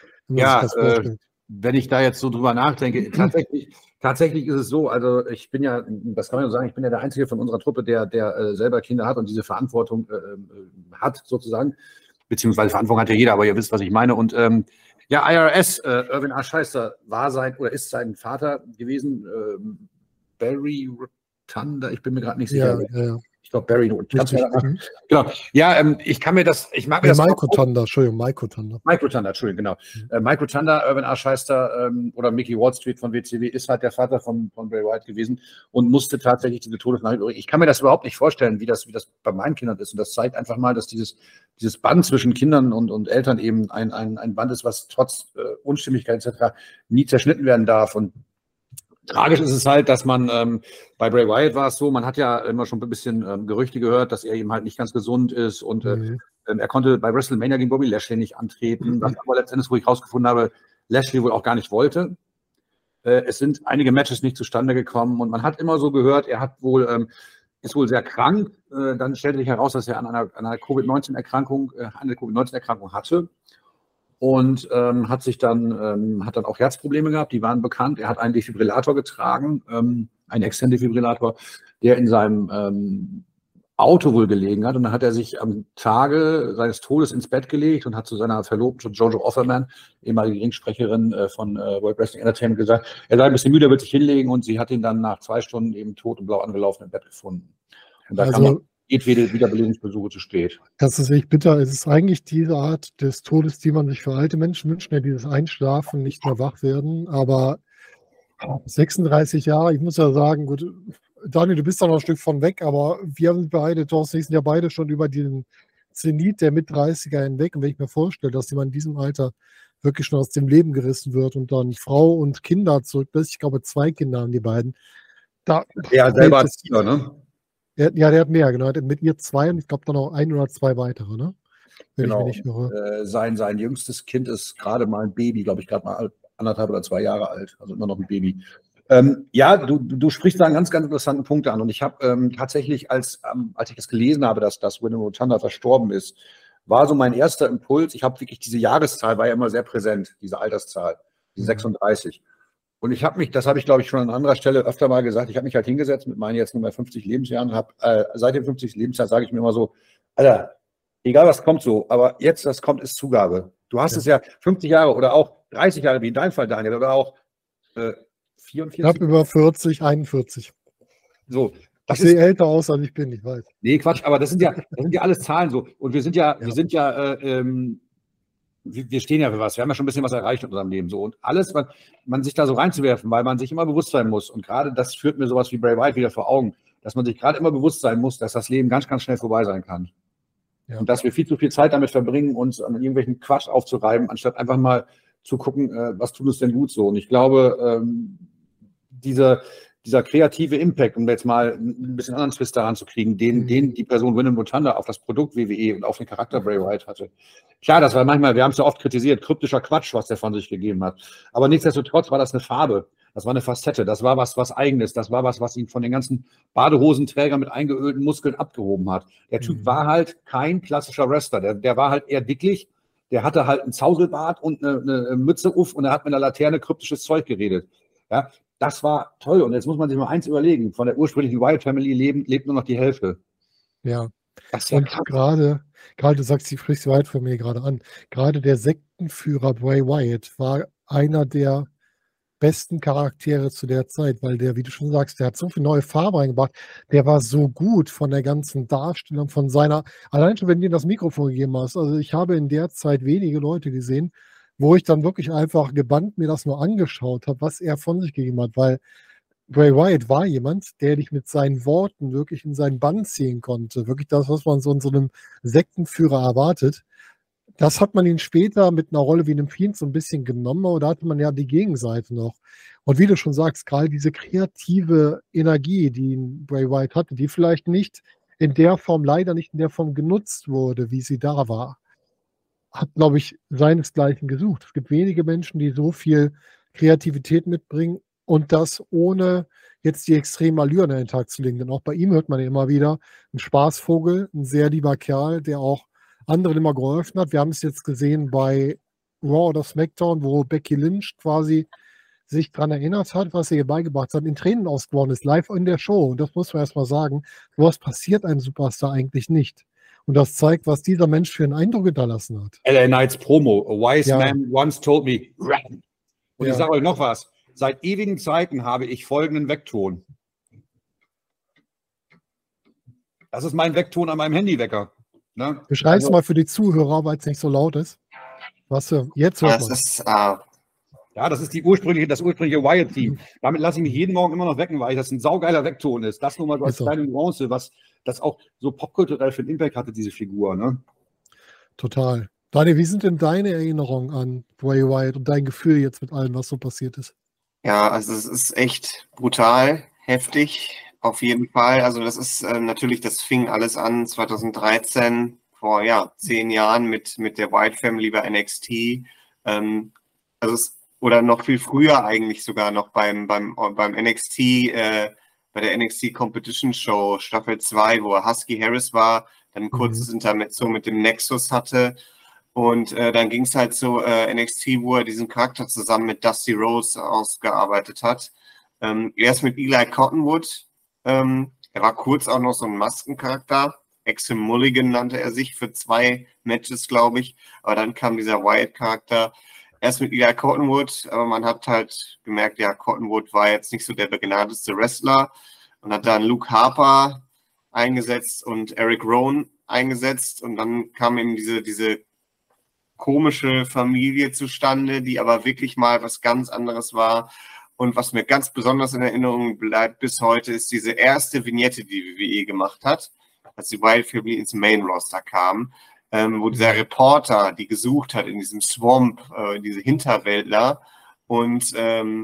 Wenn ich da jetzt so drüber nachdenke, tatsächlich ist es so, also ich bin ja, das kann man so sagen, ich bin ja der Einzige von unserer Truppe, der selber Kinder hat und diese Verantwortung hat sozusagen, beziehungsweise Verantwortung hat ja jeder, aber ihr wisst, was ich meine. Und IRS, Irwin A. Scheister ist sein Vater gewesen, Barry Rotunda, ich bin mir gerade nicht sicher. Ja. Ich glaube, Barry Rotunda. Genau. Ja, ich mag mir das. Mike Rotunda, Entschuldigung. Mike Rotunda, genau. Mike Rotunda, Irwin A. Scheister oder Mickey Wall Street von WCW ist halt der Vater von Bray Wyatt gewesen und musste tatsächlich diese Todesnachricht. Ich kann mir das überhaupt nicht vorstellen, wie das bei meinen Kindern ist. Und das zeigt einfach mal, dass dieses Band zwischen Kindern und Eltern eben ein Band ist, was trotz Unstimmigkeit etc. nie zerschnitten werden darf. Und tragisch ist es halt, dass man, bei Bray Wyatt war es so, man hat ja immer schon ein bisschen Gerüchte gehört, dass er eben halt nicht ganz gesund ist und er konnte bei WrestleMania gegen Bobby Lashley nicht antreten, was aber letztendlich, wo ich rausgefunden habe, Lashley wohl auch gar nicht wollte. Es sind einige Matches nicht zustande gekommen und man hat immer so gehört, er hat ist wohl sehr krank. Dann stellte sich heraus, dass er an einer Covid-19-Erkrankung hatte. Und hat dann auch Herzprobleme gehabt, die waren bekannt. Er hat einen Defibrillator getragen, einen externen Defibrillator, der in seinem Auto wohl gelegen hat. Und dann hat er sich am Tage seines Todes ins Bett gelegt und hat zu seiner Verlobten Jojo Offerman, ehemalige Ringsprecherin von World Wrestling Entertainment, gesagt, er sei ein bisschen müde, er wird sich hinlegen. Und sie hat ihn dann nach 2 Stunden eben tot und blau angelaufen im Bett gefunden. Und da kam man jedwede Wiederbelebungsbesuche zu spät. Das ist echt bitter. Es ist eigentlich diese Art des Todes, die man sich für alte Menschen wünscht, ja, dieses Einschlafen, nicht mehr wach werden. Aber 36 Jahre, ich muss ja sagen, gut, Daniel, du bist da noch ein Stück von weg, aber wir sind beide, Thorsten, sind ja beide schon über den Zenit der Mit-30er hinweg. Und wenn ich mir vorstelle, dass jemand in diesem Alter wirklich schon aus dem Leben gerissen wird und dann Frau und Kinder zurücklässt, ich glaube 2 Kinder haben die beiden, Da Der fällt selber hat es- 4, ne? der hat mehr, genau. Der hat mit ihr 2 und ich glaube dann noch 1 oder 2 weitere, ne? Wenn Genau. ich mich nicht irre. Sein jüngstes Kind ist gerade mal ein Baby, glaube ich, gerade mal 1,5 oder 2 Jahre alt, also immer noch ein Baby. Ja, du sprichst da einen ganz, ganz interessanten Punkt an. Und ich habe tatsächlich, als ich das gelesen habe, dass Wyndham Rotunda verstorben ist, war so mein erster Impuls. Ich habe wirklich diese Jahreszahl, war ja immer sehr präsent, diese Alterszahl, die 36. Und ich habe mich, das habe ich glaube ich schon an anderer Stelle öfter mal gesagt, ich habe mich halt hingesetzt mit meinen jetzt nunmehr 50 Lebensjahren, seit dem 50. Lebensjahr sage ich mir immer so, Alter, egal was kommt so, aber jetzt, was kommt, ist Zugabe. Du hast es ja 50 Jahre oder auch 30 Jahre, wie in deinem Fall, Daniel, oder auch 44. Knapp über 40, 41. So, Ich sehe älter aus, als ich bin, ich weiß. Nee, Quatsch, aber das sind ja alles Zahlen so. Und wir stehen ja für was. Wir haben ja schon ein bisschen was erreicht in unserem Leben. So. Und alles, man sich da so reinzuwerfen, weil man sich immer bewusst sein muss. Und gerade das führt mir sowas wie Bray Wyatt wieder vor Augen, dass man sich gerade immer bewusst sein muss, dass das Leben ganz, ganz schnell vorbei sein kann. Ja. Und dass wir viel zu viel Zeit damit verbringen, uns an irgendwelchen Quatsch aufzureiben, anstatt einfach mal zu gucken, was tut uns denn gut so. Und ich glaube, dieser kreative Impact, um jetzt mal ein bisschen anderen Twist daran zu kriegen, den die Person Wyndham Rotunda auf das Produkt WWE und auf den Charakter Bray Wyatt hatte. Klar, das war manchmal, wir haben es ja oft kritisiert, kryptischer Quatsch, was der von sich gegeben hat. Aber nichtsdestotrotz war das eine Farbe, das war eine Facette, das war was Eigenes, das war was ihn von den ganzen Badehosenträgern mit eingeölten Muskeln abgehoben hat. Der Typ war halt kein klassischer Wrestler, der war halt eher dicklich, der hatte halt einen Zauselbart und eine Mütze auf und er hat mit einer Laterne kryptisches Zeug geredet. Ja, das war toll. Und jetzt muss man sich mal eins überlegen. Von der ursprünglichen Wyatt Family lebt nur noch die Hälfte. Ja. Das ist ja und gerade, du sagst, die sprichst Wyatt Family gerade an. Gerade der Sektenführer Bray Wyatt war einer der besten Charaktere zu der Zeit, weil der, wie du schon sagst, der hat so viel neue Farbe eingebracht. Der war so gut von der ganzen Darstellung, von seiner, allein schon, wenn du ihm das Mikrofon gegeben hast. Also ich habe in der Zeit wenige Leute gesehen, wo ich dann wirklich einfach gebannt mir das nur angeschaut habe, was er von sich gegeben hat, weil Bray Wyatt war jemand, der dich mit seinen Worten wirklich in seinen Bann ziehen konnte. Wirklich das, was man so in so einem Sektenführer erwartet. Das hat man ihn später mit einer Rolle wie einem Fiend so ein bisschen genommen, aber da hatte man ja die Gegenseite noch. Und wie du schon sagst, Karl, diese kreative Energie, die Bray Wyatt hatte, die vielleicht nicht in der Form, leider nicht in der Form genutzt wurde, wie sie da war, hat, glaube ich, seinesgleichen gesucht. Es gibt wenige Menschen, die so viel Kreativität mitbringen und das ohne jetzt die extremen Allüren an den Tag zu legen. Denn auch bei ihm hört man ja immer wieder, ein Spaßvogel, ein sehr lieber Kerl, der auch anderen immer geholfen hat. Wir haben es jetzt gesehen bei Raw oder SmackDown, wo Becky Lynch quasi sich daran erinnert hat, was er ihr beigebracht hat, in Tränen ausgeworden ist, live in der Show. Und das muss man erstmal sagen, sowas passiert einem Superstar eigentlich nicht. Und das zeigt, was dieser Mensch für einen Eindruck hinterlassen hat. LA Knights Promo. A wise man once told me, run. Und ich sage euch noch was. Seit ewigen Zeiten habe ich folgenden Weckton. Das ist mein Weckton an meinem Handywecker. Ne? Beschreib's mal für die Zuhörer, weil es nicht so laut ist. Was jetzt hört man. Das ist das ursprüngliche Wyatt-Team. Damit lasse ich mich jeden Morgen immer noch wecken, weil das ein saugeiler Weckton ist. Das nur mal so als kleine Nuance, was das auch so popkulturell für einen Impact hatte, diese Figur. Ne? Total. Daniel, wie sind denn deine Erinnerungen an Bray Wyatt und dein Gefühl jetzt mit allem, was so passiert ist? Ja, also es ist echt brutal, heftig, auf jeden Fall. Also das ist natürlich, das fing alles an 2013, vor 10 Jahren mit der Wyatt Family bei NXT. Oder noch viel früher eigentlich sogar noch beim NXT, bei der NXT Competition Show Staffel 2, wo Husky Harris war, dann ein kurzes Intermezzo mit dem Nexus hatte. Und dann ging es halt zu NXT, wo er diesen Charakter zusammen mit Dusty Rhodes ausgearbeitet hat. Erst mit Eli Cottonwood. Er war kurz auch noch so ein Maskencharakter. Exim Mulligan nannte er sich für 2 Matches, glaube ich. Aber dann kam dieser Wyatt-Charakter. Erst mit Eli Cottonwood, aber man hat halt gemerkt, ja, Cottonwood war jetzt nicht so der begnadetste Wrestler. Und hat dann Luke Harper eingesetzt und Eric Rowan eingesetzt. Und dann kam eben diese komische Familie zustande, die aber wirklich mal was ganz anderes war. Und was mir ganz besonders in Erinnerung bleibt bis heute, ist diese erste Vignette, die WWE gemacht hat, als die Wyatt Family ins Main Roster kam, wo dieser Reporter die gesucht hat in diesem Swamp, diese Hinterwäldler, und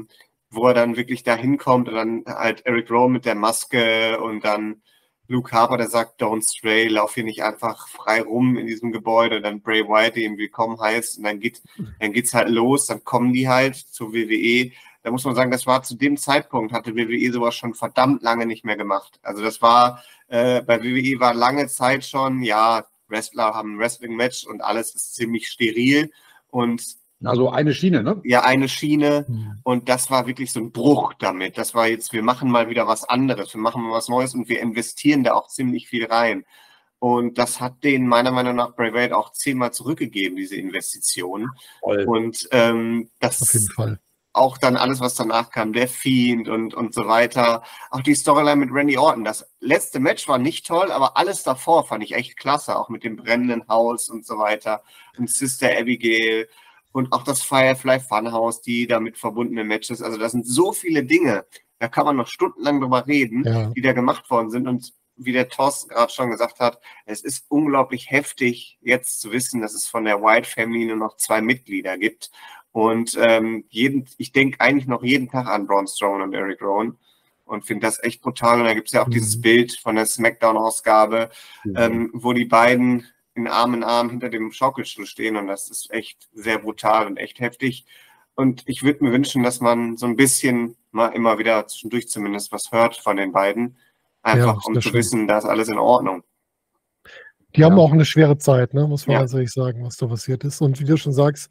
wo er dann wirklich da hinkommt und dann halt Eric Rowan mit der Maske und dann Luke Harper, der sagt, don't stray, lauf hier nicht einfach frei rum in diesem Gebäude, und dann Bray Wyatt, der ihm willkommen heißt, und dann geht's halt los, dann kommen die halt zur WWE. Da muss man sagen, das war zu dem Zeitpunkt, hatte WWE sowas schon verdammt lange nicht mehr gemacht. Also das war, bei WWE war lange Zeit schon, ja, Wrestler haben ein Wrestling-Match und alles ist ziemlich steril und Also eine Schiene, ne? ja, eine Schiene, und das war wirklich so ein Bruch damit. Das war jetzt, wir machen mal wieder was anderes, wir machen mal was Neues und wir investieren da auch ziemlich viel rein. Und das hat denen meiner Meinung nach Bray Wyatt auch 10-mal zurückgegeben, diese Investition. Voll. Und das Auf jeden Fall. auch dann alles, was danach kam, der Fiend und so weiter. Auch die Storyline mit Randy Orton. Das letzte Match war nicht toll, aber alles davor fand ich echt klasse, auch mit dem brennenden Haus und so weiter. Und Sister Abigail. Und auch das Firefly Funhouse, die damit verbundenen Matches. Also das sind so viele Dinge, da kann man noch stundenlang drüber reden, Ja. die da gemacht worden sind. Und wie der Thorsten gerade schon gesagt hat, es ist unglaublich heftig, jetzt zu wissen, dass es von der Wyatt Family nur noch 2 Mitglieder gibt. Und ich denke eigentlich noch jeden Tag an Braun Strowman und Eric Rowan und finde das echt brutal. Und da gibt es ja auch dieses Bild von der Smackdown-Ausgabe, wo die beiden Arm in Arm hinter dem Schaukelstuhl stehen, und das ist echt sehr brutal und echt heftig. Und ich würde mir wünschen, dass man so ein bisschen mal immer wieder zwischendurch zumindest was hört von den beiden, einfach das um wär zu schön. wissen, da ist alles in Ordnung. Die haben auch eine schwere Zeit, ne? Muss man Ja. ganz ehrlich sagen, was da passiert ist. Und wie du schon sagst,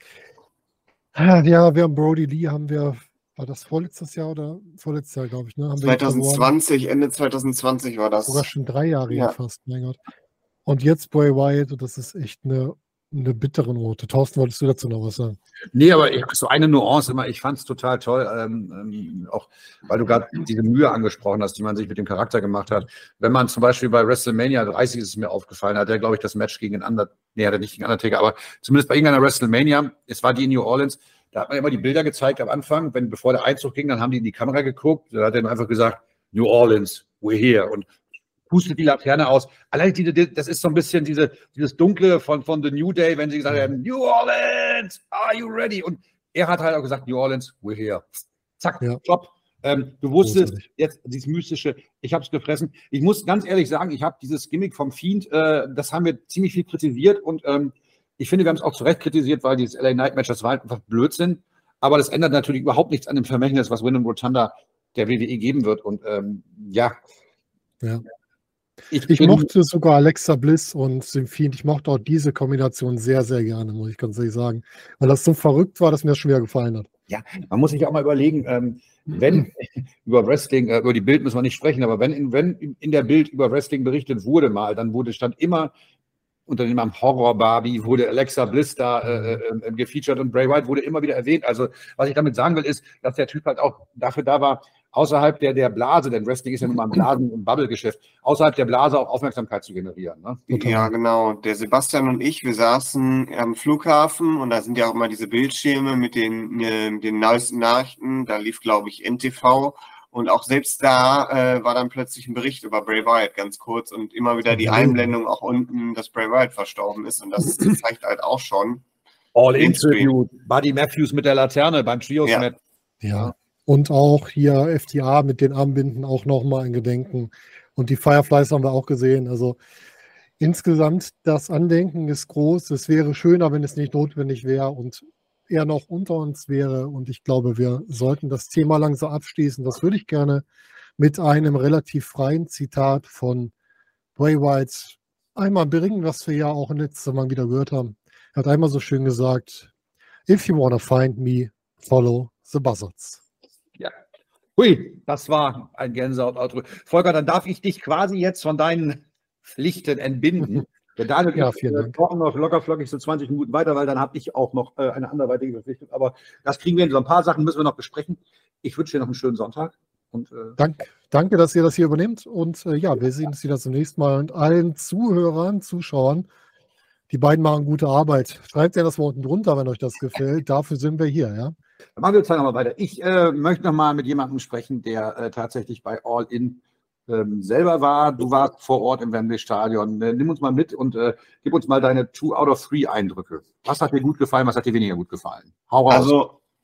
ja, wir haben Brody Lee, war das vorletztes Jahr oder vorletztes Jahr, glaube ich, ne? Haben wir verloren. 2020, Ende 2020 war das. Sogar schon 3 Jahre Ja. hier fast, mein Gott. Und jetzt Bray Wyatt, und das ist echt eine bittere Note. Thorsten, wolltest du dazu noch was sagen? Nee, aber so eine Nuance immer, ich fand es total toll, auch weil du gerade diese Mühe angesprochen hast, die man sich mit dem Charakter gemacht hat. Wenn man zum Beispiel bei WrestleMania 30 ist es mir aufgefallen, hat er, glaube ich, das Match gegen hat er nicht gegen Undertaker, aber zumindest bei irgendeiner WrestleMania, es war die in New Orleans, da hat man immer die Bilder gezeigt am Anfang, bevor der Einzug ging, dann haben die in die Kamera geguckt, da hat er einfach gesagt, New Orleans, we're here, und pustet die Laterne aus. Allein das ist so ein bisschen dieses Dunkle von The New Day, wenn sie gesagt haben, New Orleans, are you ready? Und er hat halt auch gesagt, New Orleans, we're here. Zack, Ja. Job. Du wusstest Großartig. jetzt dieses Mystische, ich habe es gefressen. Ich muss ganz ehrlich sagen, ich habe dieses Gimmick vom Fiend, das haben wir ziemlich viel kritisiert, und ich finde, wir haben es auch zu Recht kritisiert, weil dieses LA Knight Match, das war halt einfach Blödsinn. Aber das ändert natürlich überhaupt nichts an dem Vermächtnis, was Wyndham Rotunda der WWE geben wird. Und ja. Ich mochte sogar Alexa Bliss und den Fiend. Ich mochte auch diese Kombination sehr, sehr gerne, muss ich ganz ehrlich sagen. Weil das so verrückt war, dass mir das schwer gefallen hat. Ja, man muss sich auch mal überlegen, wenn über Wrestling, über die Bild müssen wir nicht sprechen, aber wenn in der Bild über Wrestling berichtet wurde mal, dann stand immer unter dem Namen Horror Barbie, wurde Alexa Bliss da gefeatured, und Bray Wyatt wurde immer wieder erwähnt. Also was ich damit sagen will, ist, dass der Typ halt auch dafür da war, außerhalb der Blase, denn Wrestling ist ja nun mal ein Blasen- und Bubble-Geschäft, außerhalb der Blase auch Aufmerksamkeit zu generieren. Ne? Ja, genau. Der Sebastian und ich, wir saßen am Flughafen, und da sind ja auch immer diese Bildschirme mit den neuesten Nachrichten. Da lief, glaube ich, NTV, und auch selbst da war dann plötzlich ein Bericht über Bray Wyatt, ganz kurz, und immer wieder die Einblendung auch unten, dass Bray Wyatt verstorben ist, und das zeigt halt auch schon. All-In-Tribute, Buddy Matthews mit der Laterne beim Trios-Match. Ja. Und auch hier FTA mit den Armbinden auch nochmal ein Gedenken. Und die Fireflies haben wir auch gesehen. Also insgesamt, das Andenken ist groß. Es wäre schöner, wenn es nicht notwendig wäre und er noch unter uns wäre. Und ich glaube, wir sollten das Thema langsam abschließen. Das würde ich gerne mit einem relativ freien Zitat von Bray Wyatt einmal bringen, was wir ja auch letztes Mal wieder gehört haben. Er hat einmal so schön gesagt, if you wanna find me, follow the buzzards. Hui, das war ein Gänsehaut-Outro. Volker, dann darf ich dich quasi jetzt von deinen Pflichten entbinden. Der Daniel Ja, vielen Dank. talken noch lockerflockig so 20 Minuten weiter, weil dann habe ich auch noch eine anderweitige Verpflichtung. Aber das kriegen wir hin. So ein paar Sachen müssen wir noch besprechen. Ich wünsche dir noch einen schönen Sonntag. Und, Danke, dass ihr das hier übernehmt. Und ja, wir sehen uns wieder zunächst mal. Und allen Zuhörern, Zuschauern, die beiden machen gute Arbeit. Schreibt ja das Wort unten drunter, wenn euch das gefällt. Dafür sind wir hier, ja. Dann machen wir jetzt nochmal weiter. Ich möchte nochmal mit jemandem sprechen, der tatsächlich bei All In selber war. Du warst vor Ort im Wembley-Stadion. Nimm uns mal mit und gib uns mal deine 2 out of 3 Eindrücke. Was hat dir gut gefallen, was hat dir weniger gut gefallen? Hau raus. Also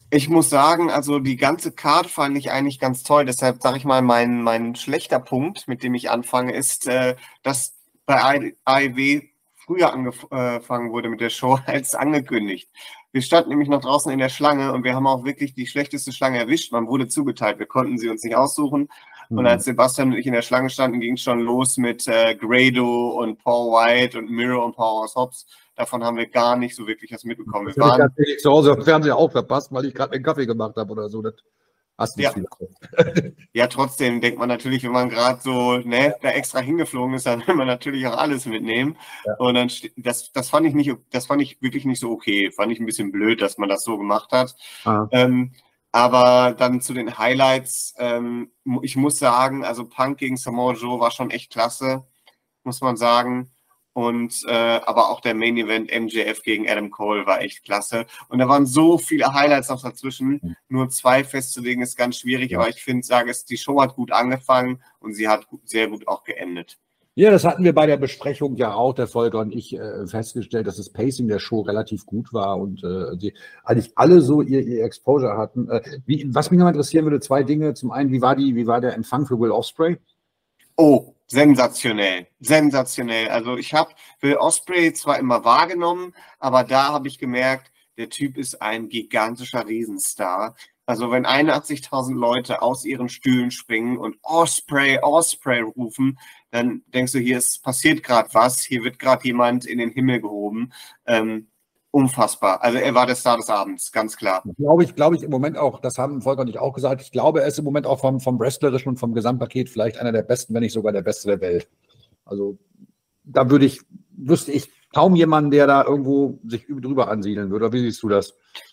Ich muss sagen, also die ganze Card fand ich eigentlich ganz toll. Deshalb sage ich mal, mein schlechter Punkt, mit dem ich anfange, ist, dass bei AEW früher angefangen wurde mit der Show als angekündigt. Wir standen nämlich noch draußen in der Schlange und wir haben auch wirklich die schlechteste Schlange erwischt. Man wurde zugeteilt, wir konnten sie uns nicht aussuchen. Und als Sebastian und ich in der Schlange standen, ging es schon los mit Grado und Paul White und Miro und Powerhouse Hobbs. Davon haben wir gar nicht so wirklich was mitbekommen. Das habe ich tatsächlich zu Hause im Fernseher auch verpasst, weil ich gerade einen Kaffee gemacht habe oder so. Das hast du nicht viel. Ja, trotzdem denkt man natürlich, wenn man gerade so da extra hingeflogen ist, dann will man natürlich auch alles mitnehmen. Ja. Und dann das fand ich wirklich nicht so okay. Fand ich ein bisschen blöd, dass man das so gemacht hat. Aber dann zu den Highlights. Ich muss sagen, also Punk gegen Samoa Joe war schon echt klasse, muss man sagen. Und aber auch der Main Event MJF gegen Adam Cole war echt klasse. Und da waren so viele Highlights noch dazwischen. Nur 2 festzulegen ist ganz schwierig, aber ich sage es, die Show hat gut angefangen und sie hat sehr gut auch geendet. Ja, das hatten wir bei der Besprechung ja auch, der Volker und ich, festgestellt, dass das Pacing der Show relativ gut war und sie eigentlich alle so ihr Exposure hatten. Was mich noch interessieren würde, 2 Dinge. Zum einen, wie war der Empfang für Will Ospreay? Oh, sensationell, sensationell. Also ich habe Will Ospreay zwar immer wahrgenommen, aber da habe ich gemerkt, der Typ ist ein gigantischer Riesenstar. Also wenn 81.000 Leute aus ihren Stühlen springen und Ospreay, Ospreay rufen, dann denkst du, hier passiert gerade was, hier wird gerade jemand in den Himmel gehoben. Unfassbar. Also er war der Star des Abends, ganz klar. Glaube ich im Moment auch, das haben Volker und ich auch gesagt, ich glaube, er ist im Moment auch vom Wrestlerischen und vom Gesamtpaket vielleicht einer der Besten, wenn nicht sogar der Beste der Welt. Also da wüsste ich kaum jemanden, der da irgendwo sich drüber ansiedeln würde. Oder wie siehst du das?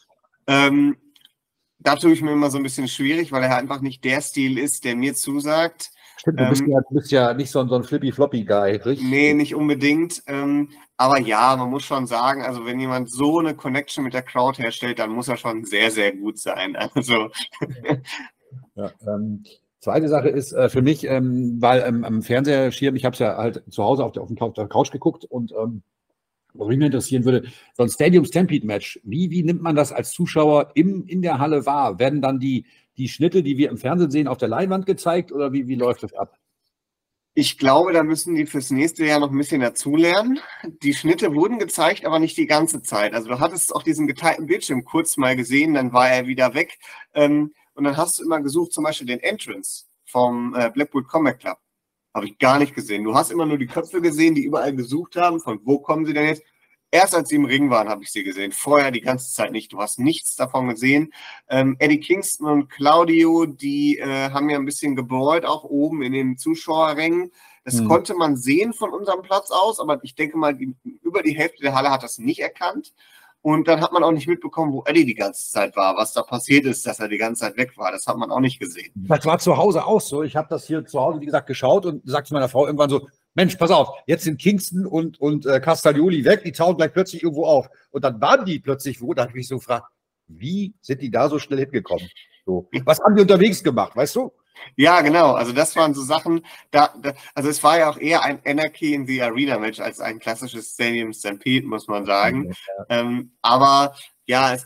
Da tue ich mir immer so ein bisschen schwierig, weil er einfach nicht der Stil ist, der mir zusagt. Stimmt, du bist ja nicht so ein Flippy-Floppy-Guy, richtig? Nee, nicht unbedingt. Aber ja, man muss schon sagen, also wenn jemand so eine Connection mit der Crowd herstellt, dann muss er schon sehr, sehr gut sein. Also. Ja, zweite Sache ist für mich, weil am Fernseherschirm, ich habe es ja halt zu Hause auf der Couch geguckt und was mich interessieren würde, so ein Stadium Stampede Match, wie nimmt man das als Zuschauer in der Halle wahr? Werden dann die Schnitte, die wir im Fernsehen sehen, auf der Leinwand gezeigt oder wie läuft das ab? Ich glaube, da müssen die fürs nächste Jahr noch ein bisschen dazulernen. Die Schnitte wurden gezeigt, aber nicht die ganze Zeit. Also du hattest auch diesen geteilten Bildschirm kurz mal gesehen, dann war er wieder weg. Und dann hast du immer gesucht, zum Beispiel den Entrance vom Blackpool Combat Club. Habe ich gar nicht gesehen. Du hast immer nur die Köpfe gesehen, die überall gesucht haben. Von wo kommen sie denn jetzt? Erst als sie im Ring waren, habe ich sie gesehen. Vorher die ganze Zeit nicht. Du hast nichts davon gesehen. Eddie Kingston und Claudio, die haben ja ein bisschen gebrawlt, auch oben in den Zuschauerrängen. Das konnte man sehen von unserem Platz aus, aber ich denke mal, über die Hälfte der Halle hat das nicht erkannt. Und dann hat man auch nicht mitbekommen, wo Eddie die ganze Zeit war, was da passiert ist, dass er die ganze Zeit weg war. Das hat man auch nicht gesehen. Das war zu Hause auch so. Ich habe das hier zu Hause, wie gesagt, geschaut und sagte meiner Frau irgendwann so, Mensch, pass auf, jetzt sind Kingston und Castagnoli weg, die tauchen gleich plötzlich irgendwo auf. Und dann waren die plötzlich wo, da habe ich mich so gefragt, wie sind die da so schnell hingekommen? So. Was haben die unterwegs gemacht, weißt du? Ja, genau. Also das waren so Sachen, also es war ja auch eher ein Anarchy in the Arena Match als ein klassisches Stadium Stampede, muss man sagen. Ja. Aber ja,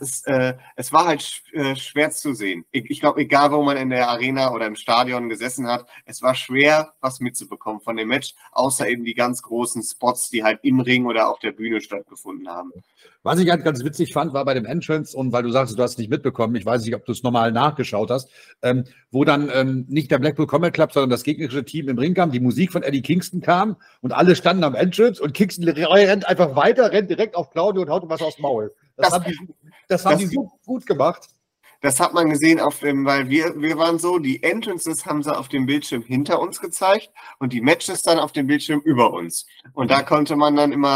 es war halt schwer zu sehen. Ich glaube, egal wo man in der Arena oder im Stadion gesessen hat, es war schwer, was mitzubekommen von dem Match, außer eben die ganz großen Spots, die halt im Ring oder auf der Bühne stattgefunden haben. Was ich halt ganz witzig fand, war bei dem Entrance, und weil du sagst, du hast es nicht mitbekommen, ich weiß nicht, ob du es nochmal nachgeschaut hast, wo dann nicht der Blackpool Combat Club, sondern das gegnerische Team im Ring kam, die Musik von Eddie Kingston kam und alle standen am Entrance und Kingston rennt einfach weiter, rennt direkt auf Claudio und haut ihm was aufs Maul. Das haben die so gut gemacht. Das hat man gesehen, weil wir waren so, die Entrances haben sie auf dem Bildschirm hinter uns gezeigt und die Matches dann auf dem Bildschirm über uns. Und da konnte man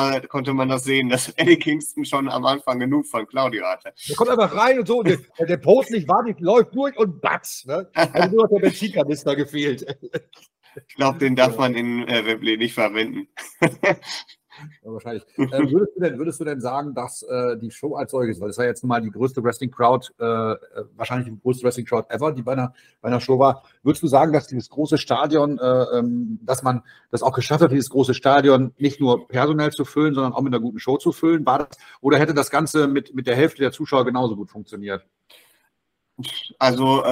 das sehen, dass Eddie Kingston schon am Anfang genug von Claudio hatte. Der kommt einfach rein und so, der Post nicht wartet, läuft durch und batz. Ne? Also nur noch der Benzinkanister gefehlt. Ich glaube, den darf man in Wembley nicht verwenden. Ja, wahrscheinlich. Würdest du denn sagen, dass die Show als solches, weil das war jetzt mal die größte Wrestling-Crowd, wahrscheinlich die größte Wrestling-Crowd ever, die bei einer Show war, würdest du sagen, dass dieses große Stadion, dass man das auch geschafft hat, dieses große Stadion nicht nur personell zu füllen, sondern auch mit einer guten Show zu füllen? War das, oder hätte das Ganze mit der Hälfte der Zuschauer genauso gut funktioniert? Also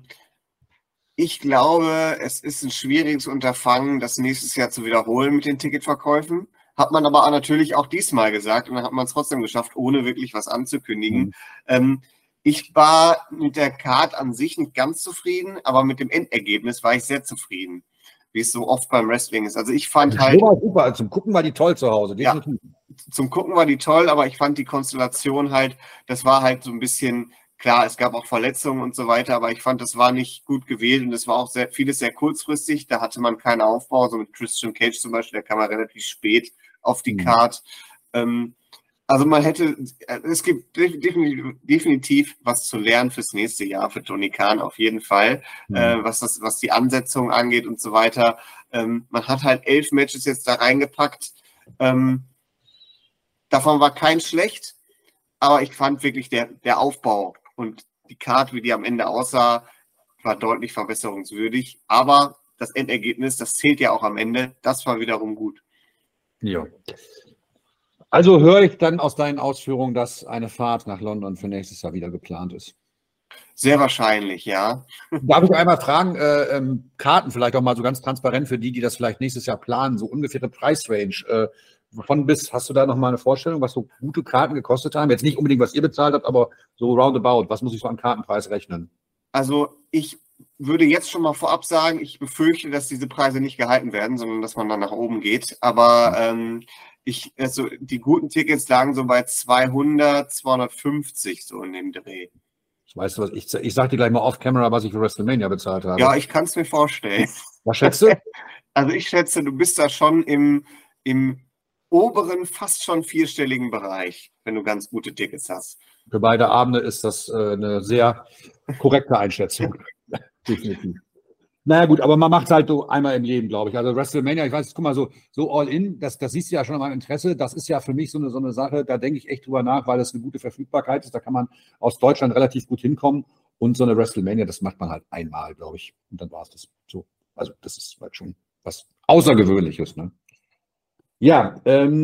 ich glaube, es ist ein schwieriges Unterfangen, das nächstes Jahr zu wiederholen mit den Ticketverkäufen. Hat man aber natürlich auch diesmal gesagt und dann hat man es trotzdem geschafft, ohne wirklich was anzukündigen. Ich war mit der Card an sich nicht ganz zufrieden, aber mit dem Endergebnis war ich sehr zufrieden, wie es so oft beim Wrestling ist. Also ich fand halt... Super, zum Gucken war die toll zu Hause. Ja, zum Gucken war die toll, aber ich fand die Konstellation halt, das war halt so ein bisschen... Klar, es gab auch Verletzungen und so weiter, aber ich fand, das war nicht gut gewählt und es war auch vieles sehr kurzfristig. Da hatte man keinen Aufbau, so mit Christian Cage zum Beispiel, der kam ja relativ spät auf die Card. Also es gibt definitiv was zu lernen fürs nächste Jahr für Tony Khan, auf jeden Fall, was die Ansetzung angeht und so weiter. Man hat halt 11 Matches jetzt da reingepackt. Davon war kein schlecht, aber ich fand wirklich der Aufbau und die Card, wie die am Ende aussah, war deutlich verbesserungswürdig. Aber das Endergebnis, das zählt ja auch am Ende, das war wiederum gut. Ja. Also höre ich dann aus deinen Ausführungen, dass eine Fahrt nach London für nächstes Jahr wieder geplant ist. Sehr wahrscheinlich, ja. Darf ich einmal fragen, Karten vielleicht auch mal so ganz transparent für die, die das vielleicht nächstes Jahr planen, so ungefähre Preisrange, von bis, hast du da noch mal eine Vorstellung, was so gute Karten gekostet haben? Jetzt nicht unbedingt, was ihr bezahlt habt, aber so roundabout, was muss ich so an Kartenpreis rechnen? Also ich würde jetzt schon mal vorab sagen, ich befürchte, dass diese Preise nicht gehalten werden, sondern dass man dann nach oben geht. Aber also die guten Tickets lagen so bei 200, 250 so in dem Dreh. Weißt du was, ich sag dir gleich mal off-camera, was ich für WrestleMania bezahlt habe. Ja, ich kann es mir vorstellen. Was schätzt du? Also ich schätze, du bist da schon im oberen, fast schon vierstelligen Bereich, wenn du ganz gute Tickets hast. Für beide Abende ist das eine sehr korrekte Einschätzung. Definitiv. Naja gut, aber man macht es halt so einmal im Leben, glaube ich. Also WrestleMania, ich weiß, guck mal, so All-In, das siehst du ja schon an meinem Interesse, das ist ja für mich so eine Sache, da denke ich echt drüber nach, weil das eine gute Verfügbarkeit ist, da kann man aus Deutschland relativ gut hinkommen und so eine WrestleMania, das macht man halt einmal, glaube ich, und dann war es das so. Also das ist halt schon was Außergewöhnliches, ne? Ja,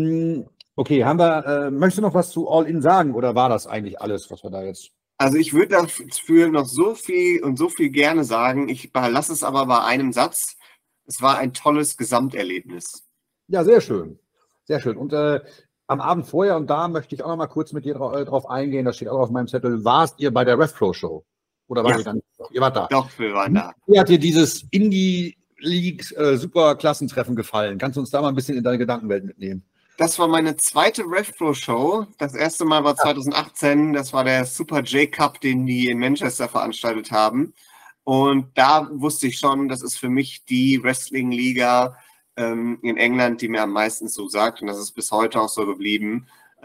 okay, möchtest du noch was zu All-In sagen oder war das eigentlich alles, was wir da jetzt... Also ich würde dafür noch so viel gerne sagen. Ich lasse es aber bei einem Satz. Es war ein tolles Gesamterlebnis. Ja, sehr schön. Sehr schön. Und am Abend vorher, und da möchte ich auch noch mal kurz mit dir drauf eingehen, das steht auch auf meinem Zettel, warst ihr bei der RevPro-Show? Oder wart ihr dann? Ihr wart da. Doch, wir waren da. Wie hat dir dieses Indie-League Superklassentreffen gefallen? Kannst du uns da mal ein bisschen in deine Gedankenwelt mitnehmen? Das war meine zweite RevPro-Show. Das erste Mal war 2018. Das war der Super J-Cup, den die in Manchester veranstaltet haben. Und da wusste ich schon, das ist für mich die Wrestling-Liga in England, die mir am meisten so sagt. Und das ist bis heute auch so geblieben.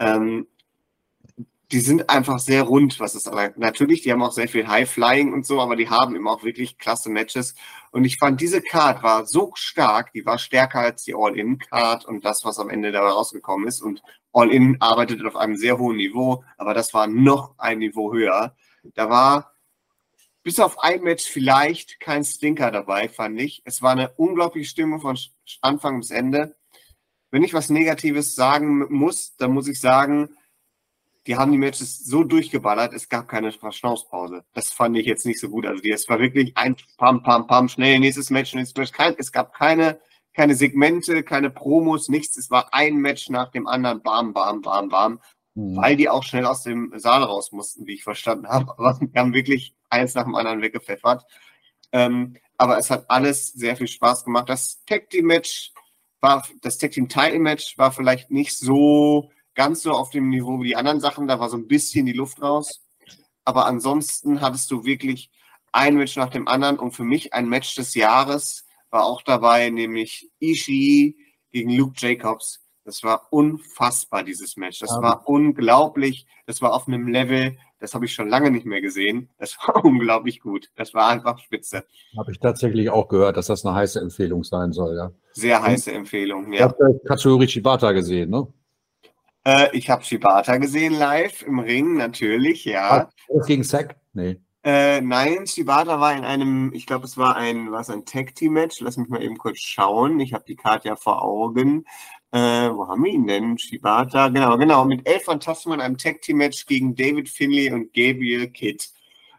Die sind einfach sehr rund, was es angeht. Natürlich, die haben auch sehr viel High-Flying und so, aber die haben eben auch wirklich klasse Matches. Und ich fand, diese Card war so stark, die war stärker als die All-In-Card und das, was am Ende dabei rausgekommen ist. Und All-In arbeitet auf einem sehr hohen Niveau, aber das war noch ein Niveau höher. Da war bis auf ein Match vielleicht kein Stinker dabei, fand ich. Es war eine unglaubliche Stimmung von Anfang bis Ende. Wenn ich was Negatives sagen muss, dann muss ich sagen, die haben die Matches so durchgeballert, es gab keine Verschnaufspause. Das fand ich jetzt nicht so gut. Also es war wirklich ein Pam, Pam, Pam, schnell, nächstes Match, nächstes Match. Es gab keine Segmente, keine Promos, nichts. Es war ein Match nach dem anderen, bam, bam, bam, bam. Weil die auch schnell aus dem Saal raus mussten, wie ich verstanden habe. Aber wir haben wirklich eins nach dem anderen weggepfeffert. Aber es hat alles sehr viel Spaß gemacht. Das Tag Team Title Match war vielleicht nicht so ganz so auf dem Niveau wie die anderen Sachen, da war so ein bisschen die Luft raus. Aber ansonsten hattest du wirklich ein Match nach dem anderen und für mich ein Match des Jahres war auch dabei, nämlich Ishii gegen Luke Jacobs. Das war unfassbar, dieses Match. Das war unglaublich. Das war auf einem Level, das habe ich schon lange nicht mehr gesehen. Das war unglaublich gut. Das war einfach spitze. Habe ich tatsächlich auch gehört, dass das eine heiße Empfehlung sein soll, ja. Sehr heiße Empfehlung, ja. Du hast Katsuyori Shibata gesehen, ne? Ich habe Shibata gesehen live im Ring, natürlich, ja. Gegen Zack? Nee. Nein, Shibata war in einem, ich glaube, es war ein Tag-Team-Match. Lass mich mal eben kurz schauen. Ich habe die Karte ja vor Augen. Wo haben wir ihn denn? Shibata, genau. Mit El Phantasmo in einem Tag-Team-Match gegen David Finlay und Gabriel Kidd.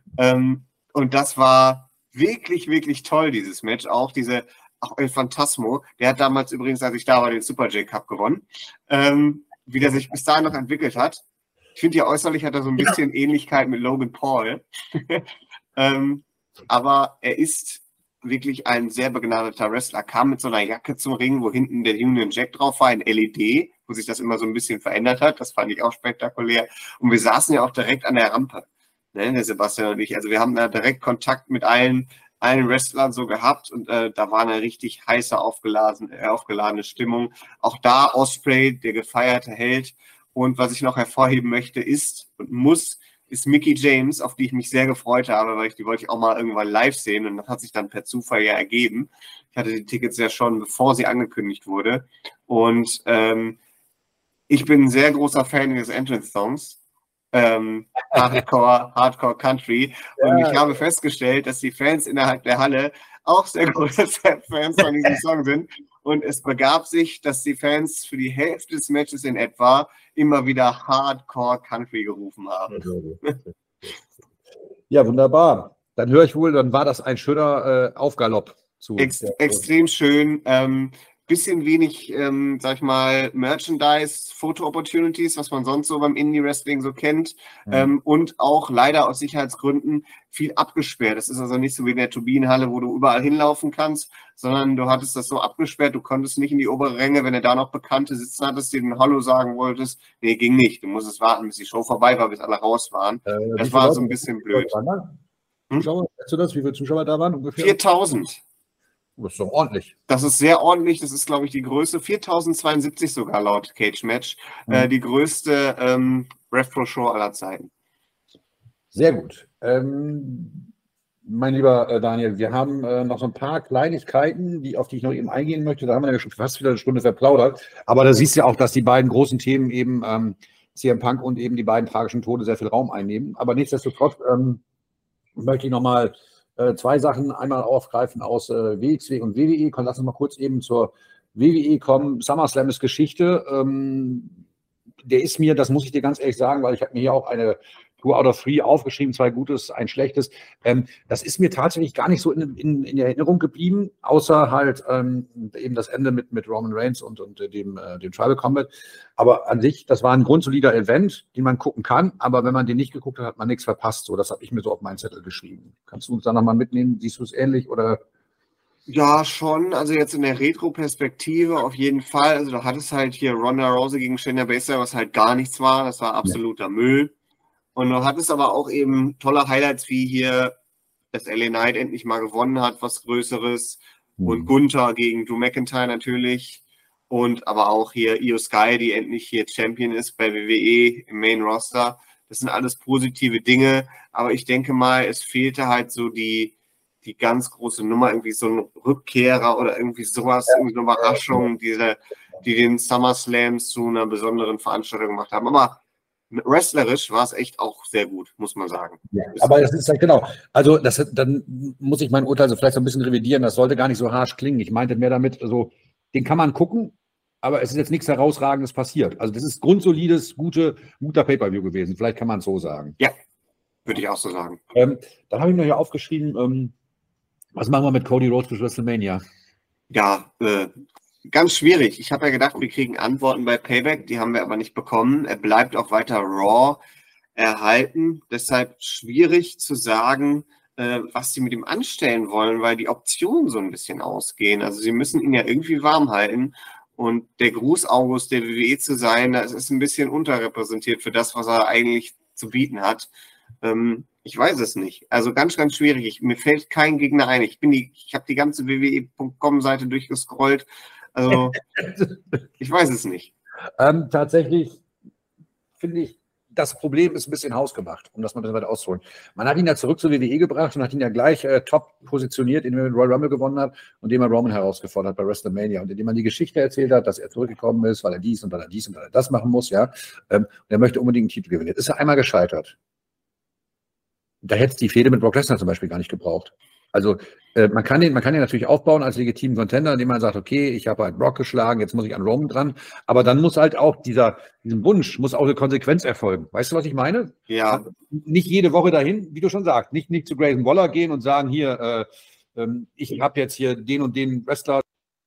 Und das war wirklich, wirklich toll, dieses Match. Auch El Phantasmo, der hat damals übrigens, als ich da war, den Super J-Cup gewonnen. Wie der sich bis dahin noch entwickelt hat. Ich finde, ja äußerlich hat er so ein bisschen Ähnlichkeit mit Logan Paul. Aber er ist wirklich ein sehr begnadeter Wrestler. Kam mit so einer Jacke zum Ring, wo hinten der Union Jack drauf war, ein LED, wo sich das immer so ein bisschen verändert hat. Das fand ich auch spektakulär. Und wir saßen ja auch direkt an der Rampe, ne, der Sebastian und ich. Also wir haben da direkt Kontakt mit allen Wrestlern so gehabt und da war eine richtig heiße, aufgeladene Stimmung. Auch da Ospreay, der gefeierte Held. Und was ich noch hervorheben möchte, ist Mickie James, auf die ich mich sehr gefreut habe, weil die wollte ich auch mal irgendwann live sehen und das hat sich dann per Zufall ja ergeben. Ich hatte die Tickets ja schon, bevor sie angekündigt wurde. Und ich bin ein sehr großer Fan des Entrance-Songs. Hardcore Country. Und ich habe festgestellt, dass die Fans innerhalb der Halle auch sehr große Fans von diesem Song sind. Und es begab sich, dass die Fans für die Hälfte des Matches in etwa immer wieder Hardcore Country gerufen haben. Ja, wunderbar. Dann höre ich wohl, dann war das ein schöner Aufgalopp. Extrem schön. Bisschen wenig, sag ich mal, Merchandise, Photo-Opportunities, was man sonst so beim Indie-Wrestling so kennt. Und auch leider aus Sicherheitsgründen viel abgesperrt. Das ist also nicht so wie in der Turbinenhalle, wo du überall hinlaufen kannst, sondern du hattest das so abgesperrt, du konntest nicht in die obere Ränge, wenn du da noch Bekannte sitzen hattest, denen Hallo sagen wolltest. Nee, ging nicht. Du musstest warten, bis die Show vorbei war, bis alle raus waren. Das war so ein bisschen blöd. Zuschauer, weißt du das? Wie viele Zuschauer da waren ungefähr? 4000. Das ist doch ordentlich. Das ist sehr ordentlich. Das ist, glaube ich, die größte, 4072 sogar laut Cage Match, die größte RevPro-Show aller Zeiten. Sehr gut. Mein lieber Daniel, wir haben noch so ein paar Kleinigkeiten, auf die ich noch eben eingehen möchte. Da haben wir ja schon fast wieder eine Stunde verplaudert. Aber da siehst du ja auch, dass die beiden großen Themen eben CM Punk und eben die beiden tragischen Tode sehr viel Raum einnehmen. Aber nichtsdestotrotz möchte ich nochmal zwei Sachen einmal aufgreifen aus WXW und WWE. Lass uns mal kurz eben zur WWE kommen. SummerSlam ist Geschichte. Der ist mir, das muss ich dir ganz ehrlich sagen, weil ich habe mir hier auch eine 2 out of 3 aufgeschrieben, 2 Gutes, ein Schlechtes. Das ist mir tatsächlich gar nicht so in Erinnerung geblieben, außer halt eben das Ende mit Roman Reigns und dem Tribal Combat. Aber an sich, das war ein grundsolider Event, den man gucken kann, aber wenn man den nicht geguckt hat, hat man nichts verpasst. So, das habe ich mir so auf meinen Zettel geschrieben. Kannst du uns da nochmal mitnehmen? Siehst du es ähnlich oder? Ja, schon. Also jetzt in der Retro-Perspektive auf jeden Fall. Also du hattest halt hier Ronda Rousey gegen Shayna Baszler, was halt gar nichts war. Das war absoluter Müll. Und du hattest aber auch eben tolle Highlights, wie hier, dass LA Knight endlich mal gewonnen hat, was Größeres. Und Gunther gegen Drew McIntyre natürlich. Und aber auch hier Io Sky, die endlich hier Champion ist bei WWE im Main Roster. Das sind alles positive Dinge. Aber ich denke mal, es fehlte halt so die ganz große Nummer, irgendwie so ein Rückkehrer oder irgendwie sowas, irgendwie eine Überraschung, die den SummerSlam zu einer besonderen Veranstaltung gemacht haben. Aber wrestlerisch war es echt auch sehr gut, muss man sagen. Ja, aber das ist halt genau. Also dann muss ich mein Urteil so vielleicht so ein bisschen revidieren. Das sollte gar nicht so harsch klingen. Ich meinte mehr damit, also den kann man gucken, aber es ist jetzt nichts Herausragendes passiert. Also das ist grundsolides, guter Pay-Per-View gewesen. Vielleicht kann man es so sagen. Ja, würde ich auch so sagen. Dann habe ich mir hier aufgeschrieben, was machen wir mit Cody Rhodes bis WrestleMania? Ja, ganz schwierig. Ich habe ja gedacht, wir kriegen Antworten bei Payback, die haben wir aber nicht bekommen. Er bleibt auch weiter Raw erhalten. Deshalb schwierig zu sagen, was sie mit ihm anstellen wollen, weil die Optionen so ein bisschen ausgehen. Also sie müssen ihn ja irgendwie warm halten. Und der Gruß August der WWE zu sein, das ist ein bisschen unterrepräsentiert für das, was er eigentlich zu bieten hat. Ich weiß es nicht. Also ganz, ganz schwierig. Mir fällt kein Gegner ein. Ich habe die ganze WWE.com-Seite durchgescrollt. Also ich weiß es nicht. Tatsächlich finde ich, das Problem ist ein bisschen hausgemacht, um das mal ein bisschen weiter auszuholen. Man hat ihn ja zurück zur WWE gebracht und hat ihn ja gleich top positioniert, indem er den Royal Rumble gewonnen hat und indem er Roman herausgefordert hat bei WrestleMania und indem man die Geschichte erzählt hat, dass er zurückgekommen ist, weil er dies und weil er dies und weil er das machen muss, ja. Und er möchte unbedingt einen Titel gewinnen. Jetzt ist er einmal gescheitert. Da hätte es die Fehde mit Brock Lesnar zum Beispiel gar nicht gebraucht. Also man kann den natürlich aufbauen als legitimen Contender, indem man sagt, okay, ich habe halt Brock geschlagen, jetzt muss ich an Roman dran. Aber dann muss halt auch diesem Wunsch, muss auch eine Konsequenz erfolgen. Weißt du, was ich meine? Ja. Nicht jede Woche dahin, wie du schon sagst, nicht zu Grayson Waller gehen und sagen, hier, ich habe jetzt hier den und den Wrestler.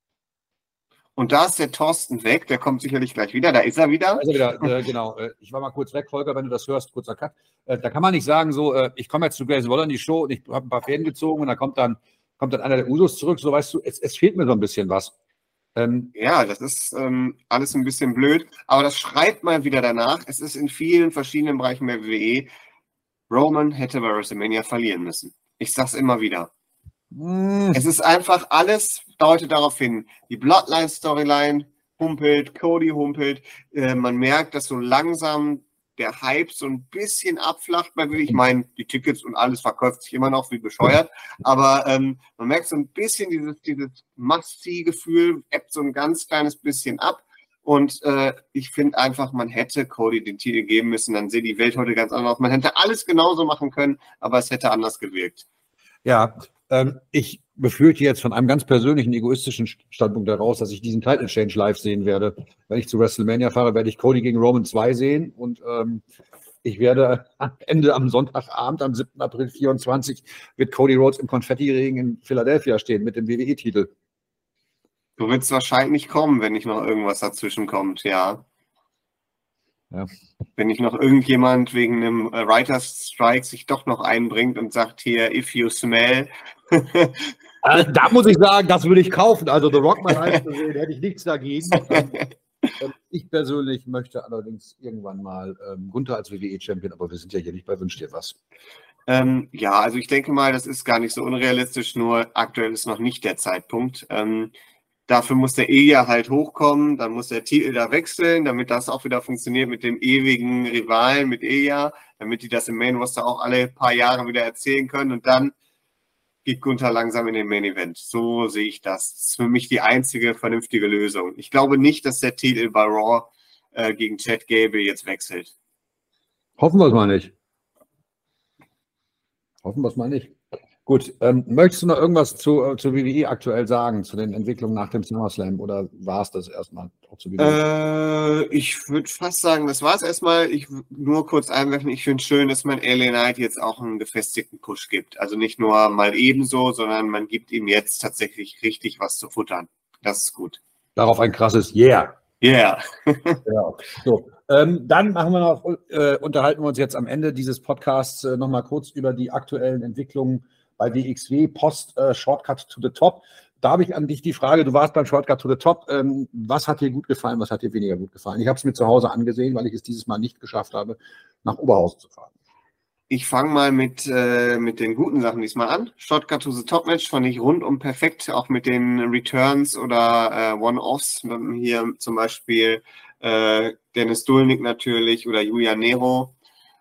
Und da ist der Thorsten weg, der kommt sicherlich gleich wieder, da ist er wieder. Also wieder, genau. Ich war mal kurz weg, Volker, wenn du das hörst, kurzer Cut. Da kann man nicht sagen, so, ich komme jetzt zu Grayson Waller in die Show und ich habe ein paar Fäden gezogen und da kommt dann einer der Usos zurück. So, weißt du, es fehlt mir so ein bisschen was. Ja, das ist alles ein bisschen blöd, aber das schreit mal wieder danach. Es ist in vielen verschiedenen Bereichen der WWE. Roman hätte bei WrestleMania verlieren müssen. Ich sag's immer wieder. Es ist einfach, alles deutet darauf hin. Die Bloodline-Storyline humpelt, Cody humpelt. Man merkt, dass so langsam der Hype so ein bisschen abflacht. Ich meine, die Tickets und alles verkauft sich immer noch wie bescheuert. Aber man merkt so ein bisschen dieses Must-See-Gefühl, ebbt so ein ganz kleines bisschen ab. Und ich finde einfach, man hätte Cody den Titel geben müssen. Dann sieht die Welt heute ganz anders aus. Man hätte alles genauso machen können, aber es hätte anders gewirkt. Ja, ich befürchte jetzt von einem ganz persönlichen, egoistischen Standpunkt heraus, dass ich diesen Title Change live sehen werde. Wenn ich zu WrestleMania fahre, werde ich Cody gegen Roman 2 sehen und ich werde am Ende am Sonntagabend, am 7. April 24, wird Cody Rhodes im Konfettiregen in Philadelphia stehen mit dem WWE-Titel. Du willst wahrscheinlich kommen, wenn nicht noch irgendwas dazwischen kommt, ja. Ja. Wenn nicht noch irgendjemand wegen einem Writers Strike sich doch noch einbringt und sagt hier, if you smell. Da muss ich sagen, das würde ich kaufen. Also The Rock mal live zu sehen, hätte ich nichts dagegen. Ich persönlich möchte allerdings irgendwann mal Gunther als WWE-Champion, aber wir sind ja hier nicht bei Wünsch dir was. Ja, also ich denke mal, das ist gar nicht so unrealistisch, nur aktuell ist noch nicht der Zeitpunkt. Dafür muss der Ilja halt hochkommen, dann muss der Titel da wechseln, damit das auch wieder funktioniert mit dem ewigen Rivalen, mit Ilja, damit die das im Main Roster auch alle paar Jahre wieder erzählen können und dann geht Gunther langsam in den Main Event. So sehe ich das. Das ist für mich die einzige vernünftige Lösung. Ich glaube nicht, dass der Titel bei Raw gegen Chad Gable jetzt wechselt. Hoffen wir es mal nicht. Hoffen wir es mal nicht. Gut, möchtest du noch irgendwas zu WWE aktuell sagen, zu den Entwicklungen nach dem SummerSlam oder war es das erstmal auch zu WWE? Ich würde fast sagen, das war es erstmal. Ich nur kurz einwerfen, ich finde es schön, dass man LA Knight jetzt auch einen gefestigten Push gibt. Also nicht nur mal ebenso, sondern man gibt ihm jetzt tatsächlich richtig was zu futtern. Das ist gut. Darauf ein krasses Yeah. Yeah. Ja. So, dann machen wir noch, unterhalten wir uns jetzt am Ende dieses Podcasts nochmal kurz über die aktuellen Entwicklungen bei WXW post Shortcut to the Top. Da habe ich an dich die Frage, du warst beim Shortcut to the Top. Was hat dir gut gefallen, was hat dir weniger gut gefallen? Ich habe es mir zu Hause angesehen, weil ich es dieses Mal nicht geschafft habe, nach Oberhausen zu fahren. Ich fange mal mit den guten Sachen diesmal an. Shortcut to the Top Match fand ich rundum perfekt, auch mit den Returns oder One-Offs. Hier zum Beispiel Dennis Dulnik natürlich oder Julian Nero.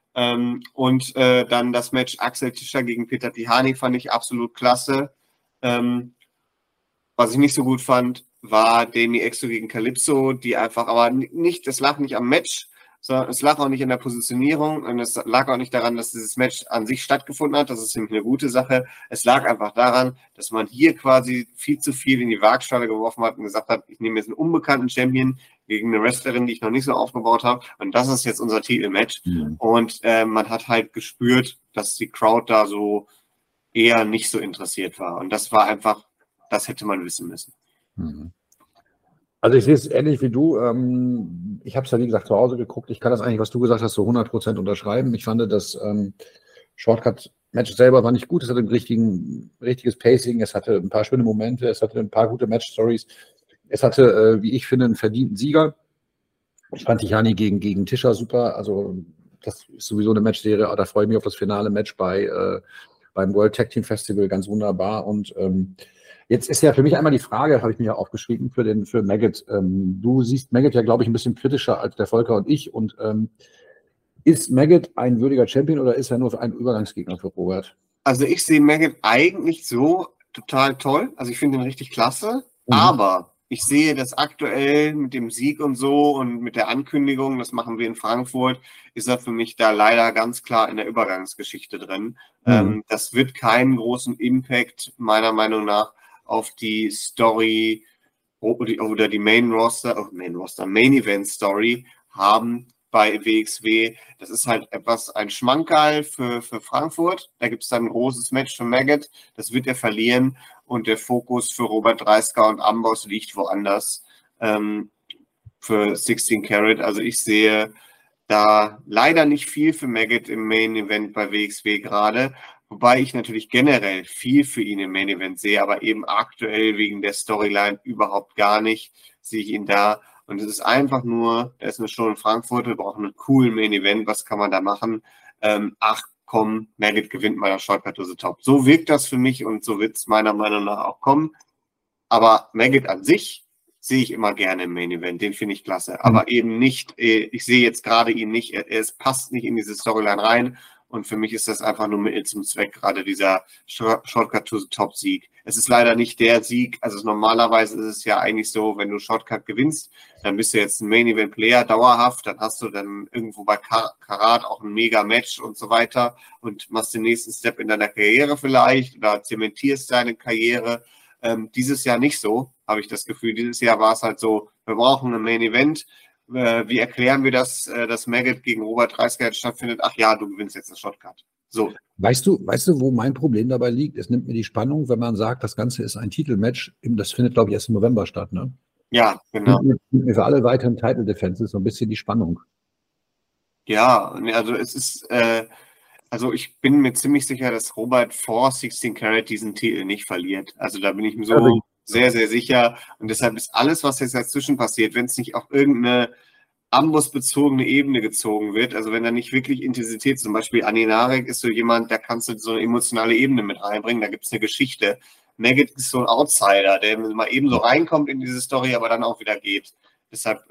Und dann das Match Axel Tischer gegen Peter Tihani fand ich absolut klasse. Was ich nicht so gut fand, war Demi Exo gegen Calypso, die einfach, aber nicht, das lag nicht am Match, sondern es lag auch nicht in der Positionierung und es lag auch nicht daran, dass dieses Match an sich stattgefunden hat. Das ist nämlich eine gute Sache. Es lag einfach daran, dass man hier quasi viel zu viel in die Waagschale geworfen hat und gesagt hat, ich nehme jetzt einen unbekannten Champion gegen eine Wrestlerin, die ich noch nicht so aufgebaut habe. Und das ist jetzt unser Titelmatch. Mhm. Und man hat halt gespürt, dass die Crowd da so eher nicht so interessiert war. Und das war einfach, das hätte man wissen müssen. Mhm. Also ich sehe es ähnlich wie du. Ich habe es ja wie gesagt zu Hause geguckt. Ich kann das eigentlich, was du gesagt hast, so 100% unterschreiben. Ich fand, das Shortcut-Match selber war nicht gut. Es hatte ein richtiges Pacing. Es hatte ein paar schöne Momente. Es hatte ein paar gute Match-Stories. Es hatte, wie ich finde, einen verdienten Sieger. Ich fand Tihani gegen Tischer super. Also das ist sowieso eine Matchserie. Da freue ich mich auf das finale Match beim World Tag Team Festival. Ganz wunderbar. Und jetzt ist ja für mich einmal die Frage, habe ich mir ja aufgeschrieben, für Maggot. Du siehst Maggot ja, glaube ich, ein bisschen kritischer als der Volker und ich. Und ist Maggot ein würdiger Champion oder ist er nur ein Übergangsgegner für Robert? Also ich sehe Maggot eigentlich so total toll. Also ich finde ihn richtig klasse. Mhm. Aber ich sehe das aktuell mit dem Sieg und so und mit der Ankündigung, das machen wir in Frankfurt, ist er für mich da leider ganz klar in der Übergangsgeschichte drin. Das wird keinen großen Impact meiner Meinung nach auf die Story oder die Main Event Story haben bei WXW. Das ist halt ein Schmankerl für Frankfurt. Da gibt es dann ein großes Match für Maggot. Das wird er verlieren. Und der Fokus für Robert Dreisker und Amboss liegt woanders für 16 Carat. Also ich sehe da leider nicht viel für Maggot im Main Event bei WXW gerade. Wobei ich natürlich generell viel für ihn im Main Event sehe, aber eben aktuell wegen der Storyline überhaupt gar nicht sehe ich ihn da. Und es ist einfach nur, er ist eine Show in Frankfurt, wir brauchen einen coolen Main Event, was kann man da machen? Maggot gewinnt meiner Shortcut to the Top. So wirkt das für mich und so wird es meiner Meinung nach auch kommen. Aber Maggot an sich sehe ich immer gerne im Main Event, den finde ich klasse. Aber eben nicht, ich sehe jetzt gerade ihn nicht, es passt nicht in diese Storyline rein. Und für mich ist das einfach nur Mittel zum Zweck, gerade dieser Shortcut to the Top Sieg. Es ist leider nicht der Sieg, also normalerweise ist es ja eigentlich so, wenn du Shortcut gewinnst, dann bist du jetzt ein Main Event Player dauerhaft, dann hast du dann irgendwo bei Karat auch ein mega Match und so weiter und machst den nächsten Step in deiner Karriere vielleicht oder zementierst deine Karriere. Dieses Jahr nicht so, habe ich das Gefühl. Dieses Jahr war es halt so, wir brauchen ein Main Event. Wie erklären wir das, dass Maggot gegen Robert Dreisker jetzt stattfindet? Ach ja, du gewinnst jetzt eine Shotcut. So. Weißt du, wo mein Problem dabei liegt? Es nimmt mir die Spannung, wenn man sagt, das Ganze ist ein Titelmatch. Das findet, glaube ich, erst im November statt, ne? Ja, genau. Nimmt mir für alle weiteren Title Defenses so ein bisschen die Spannung. Ja, also es ist, also ich bin mir ziemlich sicher, dass Robert vor 16 Carat diesen Titel nicht verliert. Also da bin ich mir so sehr, sehr sicher. Und deshalb ist alles, was jetzt dazwischen passiert, wenn es nicht auf irgendeine ambossbezogene Ebene gezogen wird, also wenn da nicht wirklich Intensität, zum Beispiel Aninarek ist so jemand, da kannst du so eine emotionale Ebene mit reinbringen, da gibt es eine Geschichte. Maggot ist so ein Outsider, der mal eben so reinkommt in diese Story, aber dann auch wieder geht. Deshalb,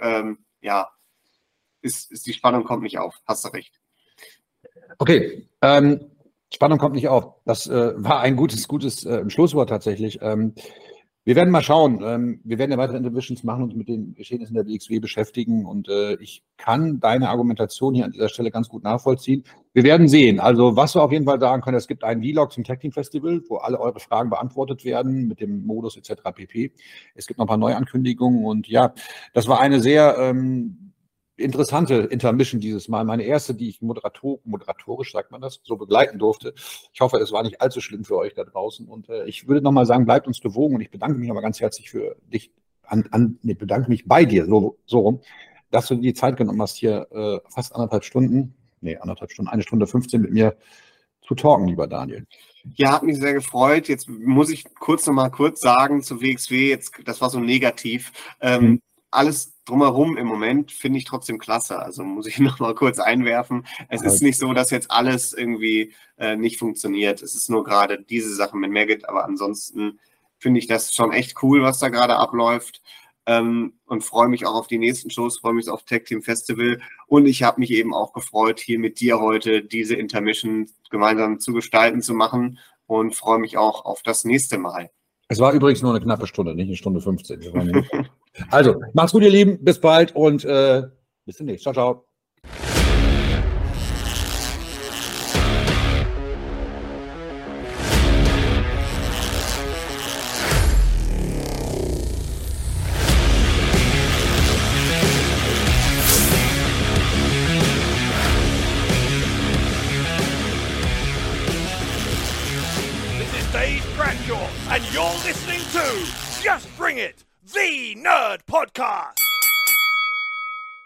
ist die Spannung kommt nicht auf. Hast du recht. Okay, Spannung kommt nicht auf. Das war ein gutes Schlusswort tatsächlich. Wir werden mal schauen. Wir werden ja weitere Interventions machen und uns mit den Geschehnissen der WXW beschäftigen. Und ich kann deine Argumentation hier an dieser Stelle ganz gut nachvollziehen. Wir werden sehen. Also was wir auf jeden Fall sagen können, es gibt einen Vlog zum Tag Team Festival, wo alle eure Fragen beantwortet werden mit dem Modus etc. pp. Es gibt noch ein paar Neuankündigungen. Und ja, das war eine sehr interessante Intermission dieses Mal. Meine erste, die ich moderatorisch, sagt man das, so begleiten durfte. Ich hoffe, es war nicht allzu schlimm für euch da draußen. Und ich würde nochmal sagen, bleibt uns gewogen. Und ich bedanke mich aber ganz herzlich für dich, bedanke mich bei dir, so rum, dass du dir die Zeit genommen hast, hier fast 1,5 Stunden, 1 Stunde 15 mit mir zu talken, lieber Daniel. Ja, hat mich sehr gefreut. Jetzt muss ich kurz sagen zu WXW, das war so negativ. Alles drumherum im Moment finde ich trotzdem klasse. Also muss ich noch mal kurz einwerfen. Es ist nicht so, dass jetzt alles irgendwie nicht funktioniert. Es ist nur gerade diese Sache mit Maggot. Aber ansonsten finde ich das schon echt cool, was da gerade abläuft. Und freue mich auch auf die nächsten Shows, freue mich auf Tag Team Festival. Und ich habe mich eben auch gefreut, hier mit dir heute diese Intermission gemeinsam zu gestalten, zu machen. Und freue mich auch auf das nächste Mal. Es war übrigens nur eine knappe Stunde, nicht 1 Stunde 15. Also, macht's gut, ihr Lieben. Bis bald und bis demnächst. Ciao, ciao. This is Dave Bradshaw, and you're listening to Just Bring It, the Nerd Podcast.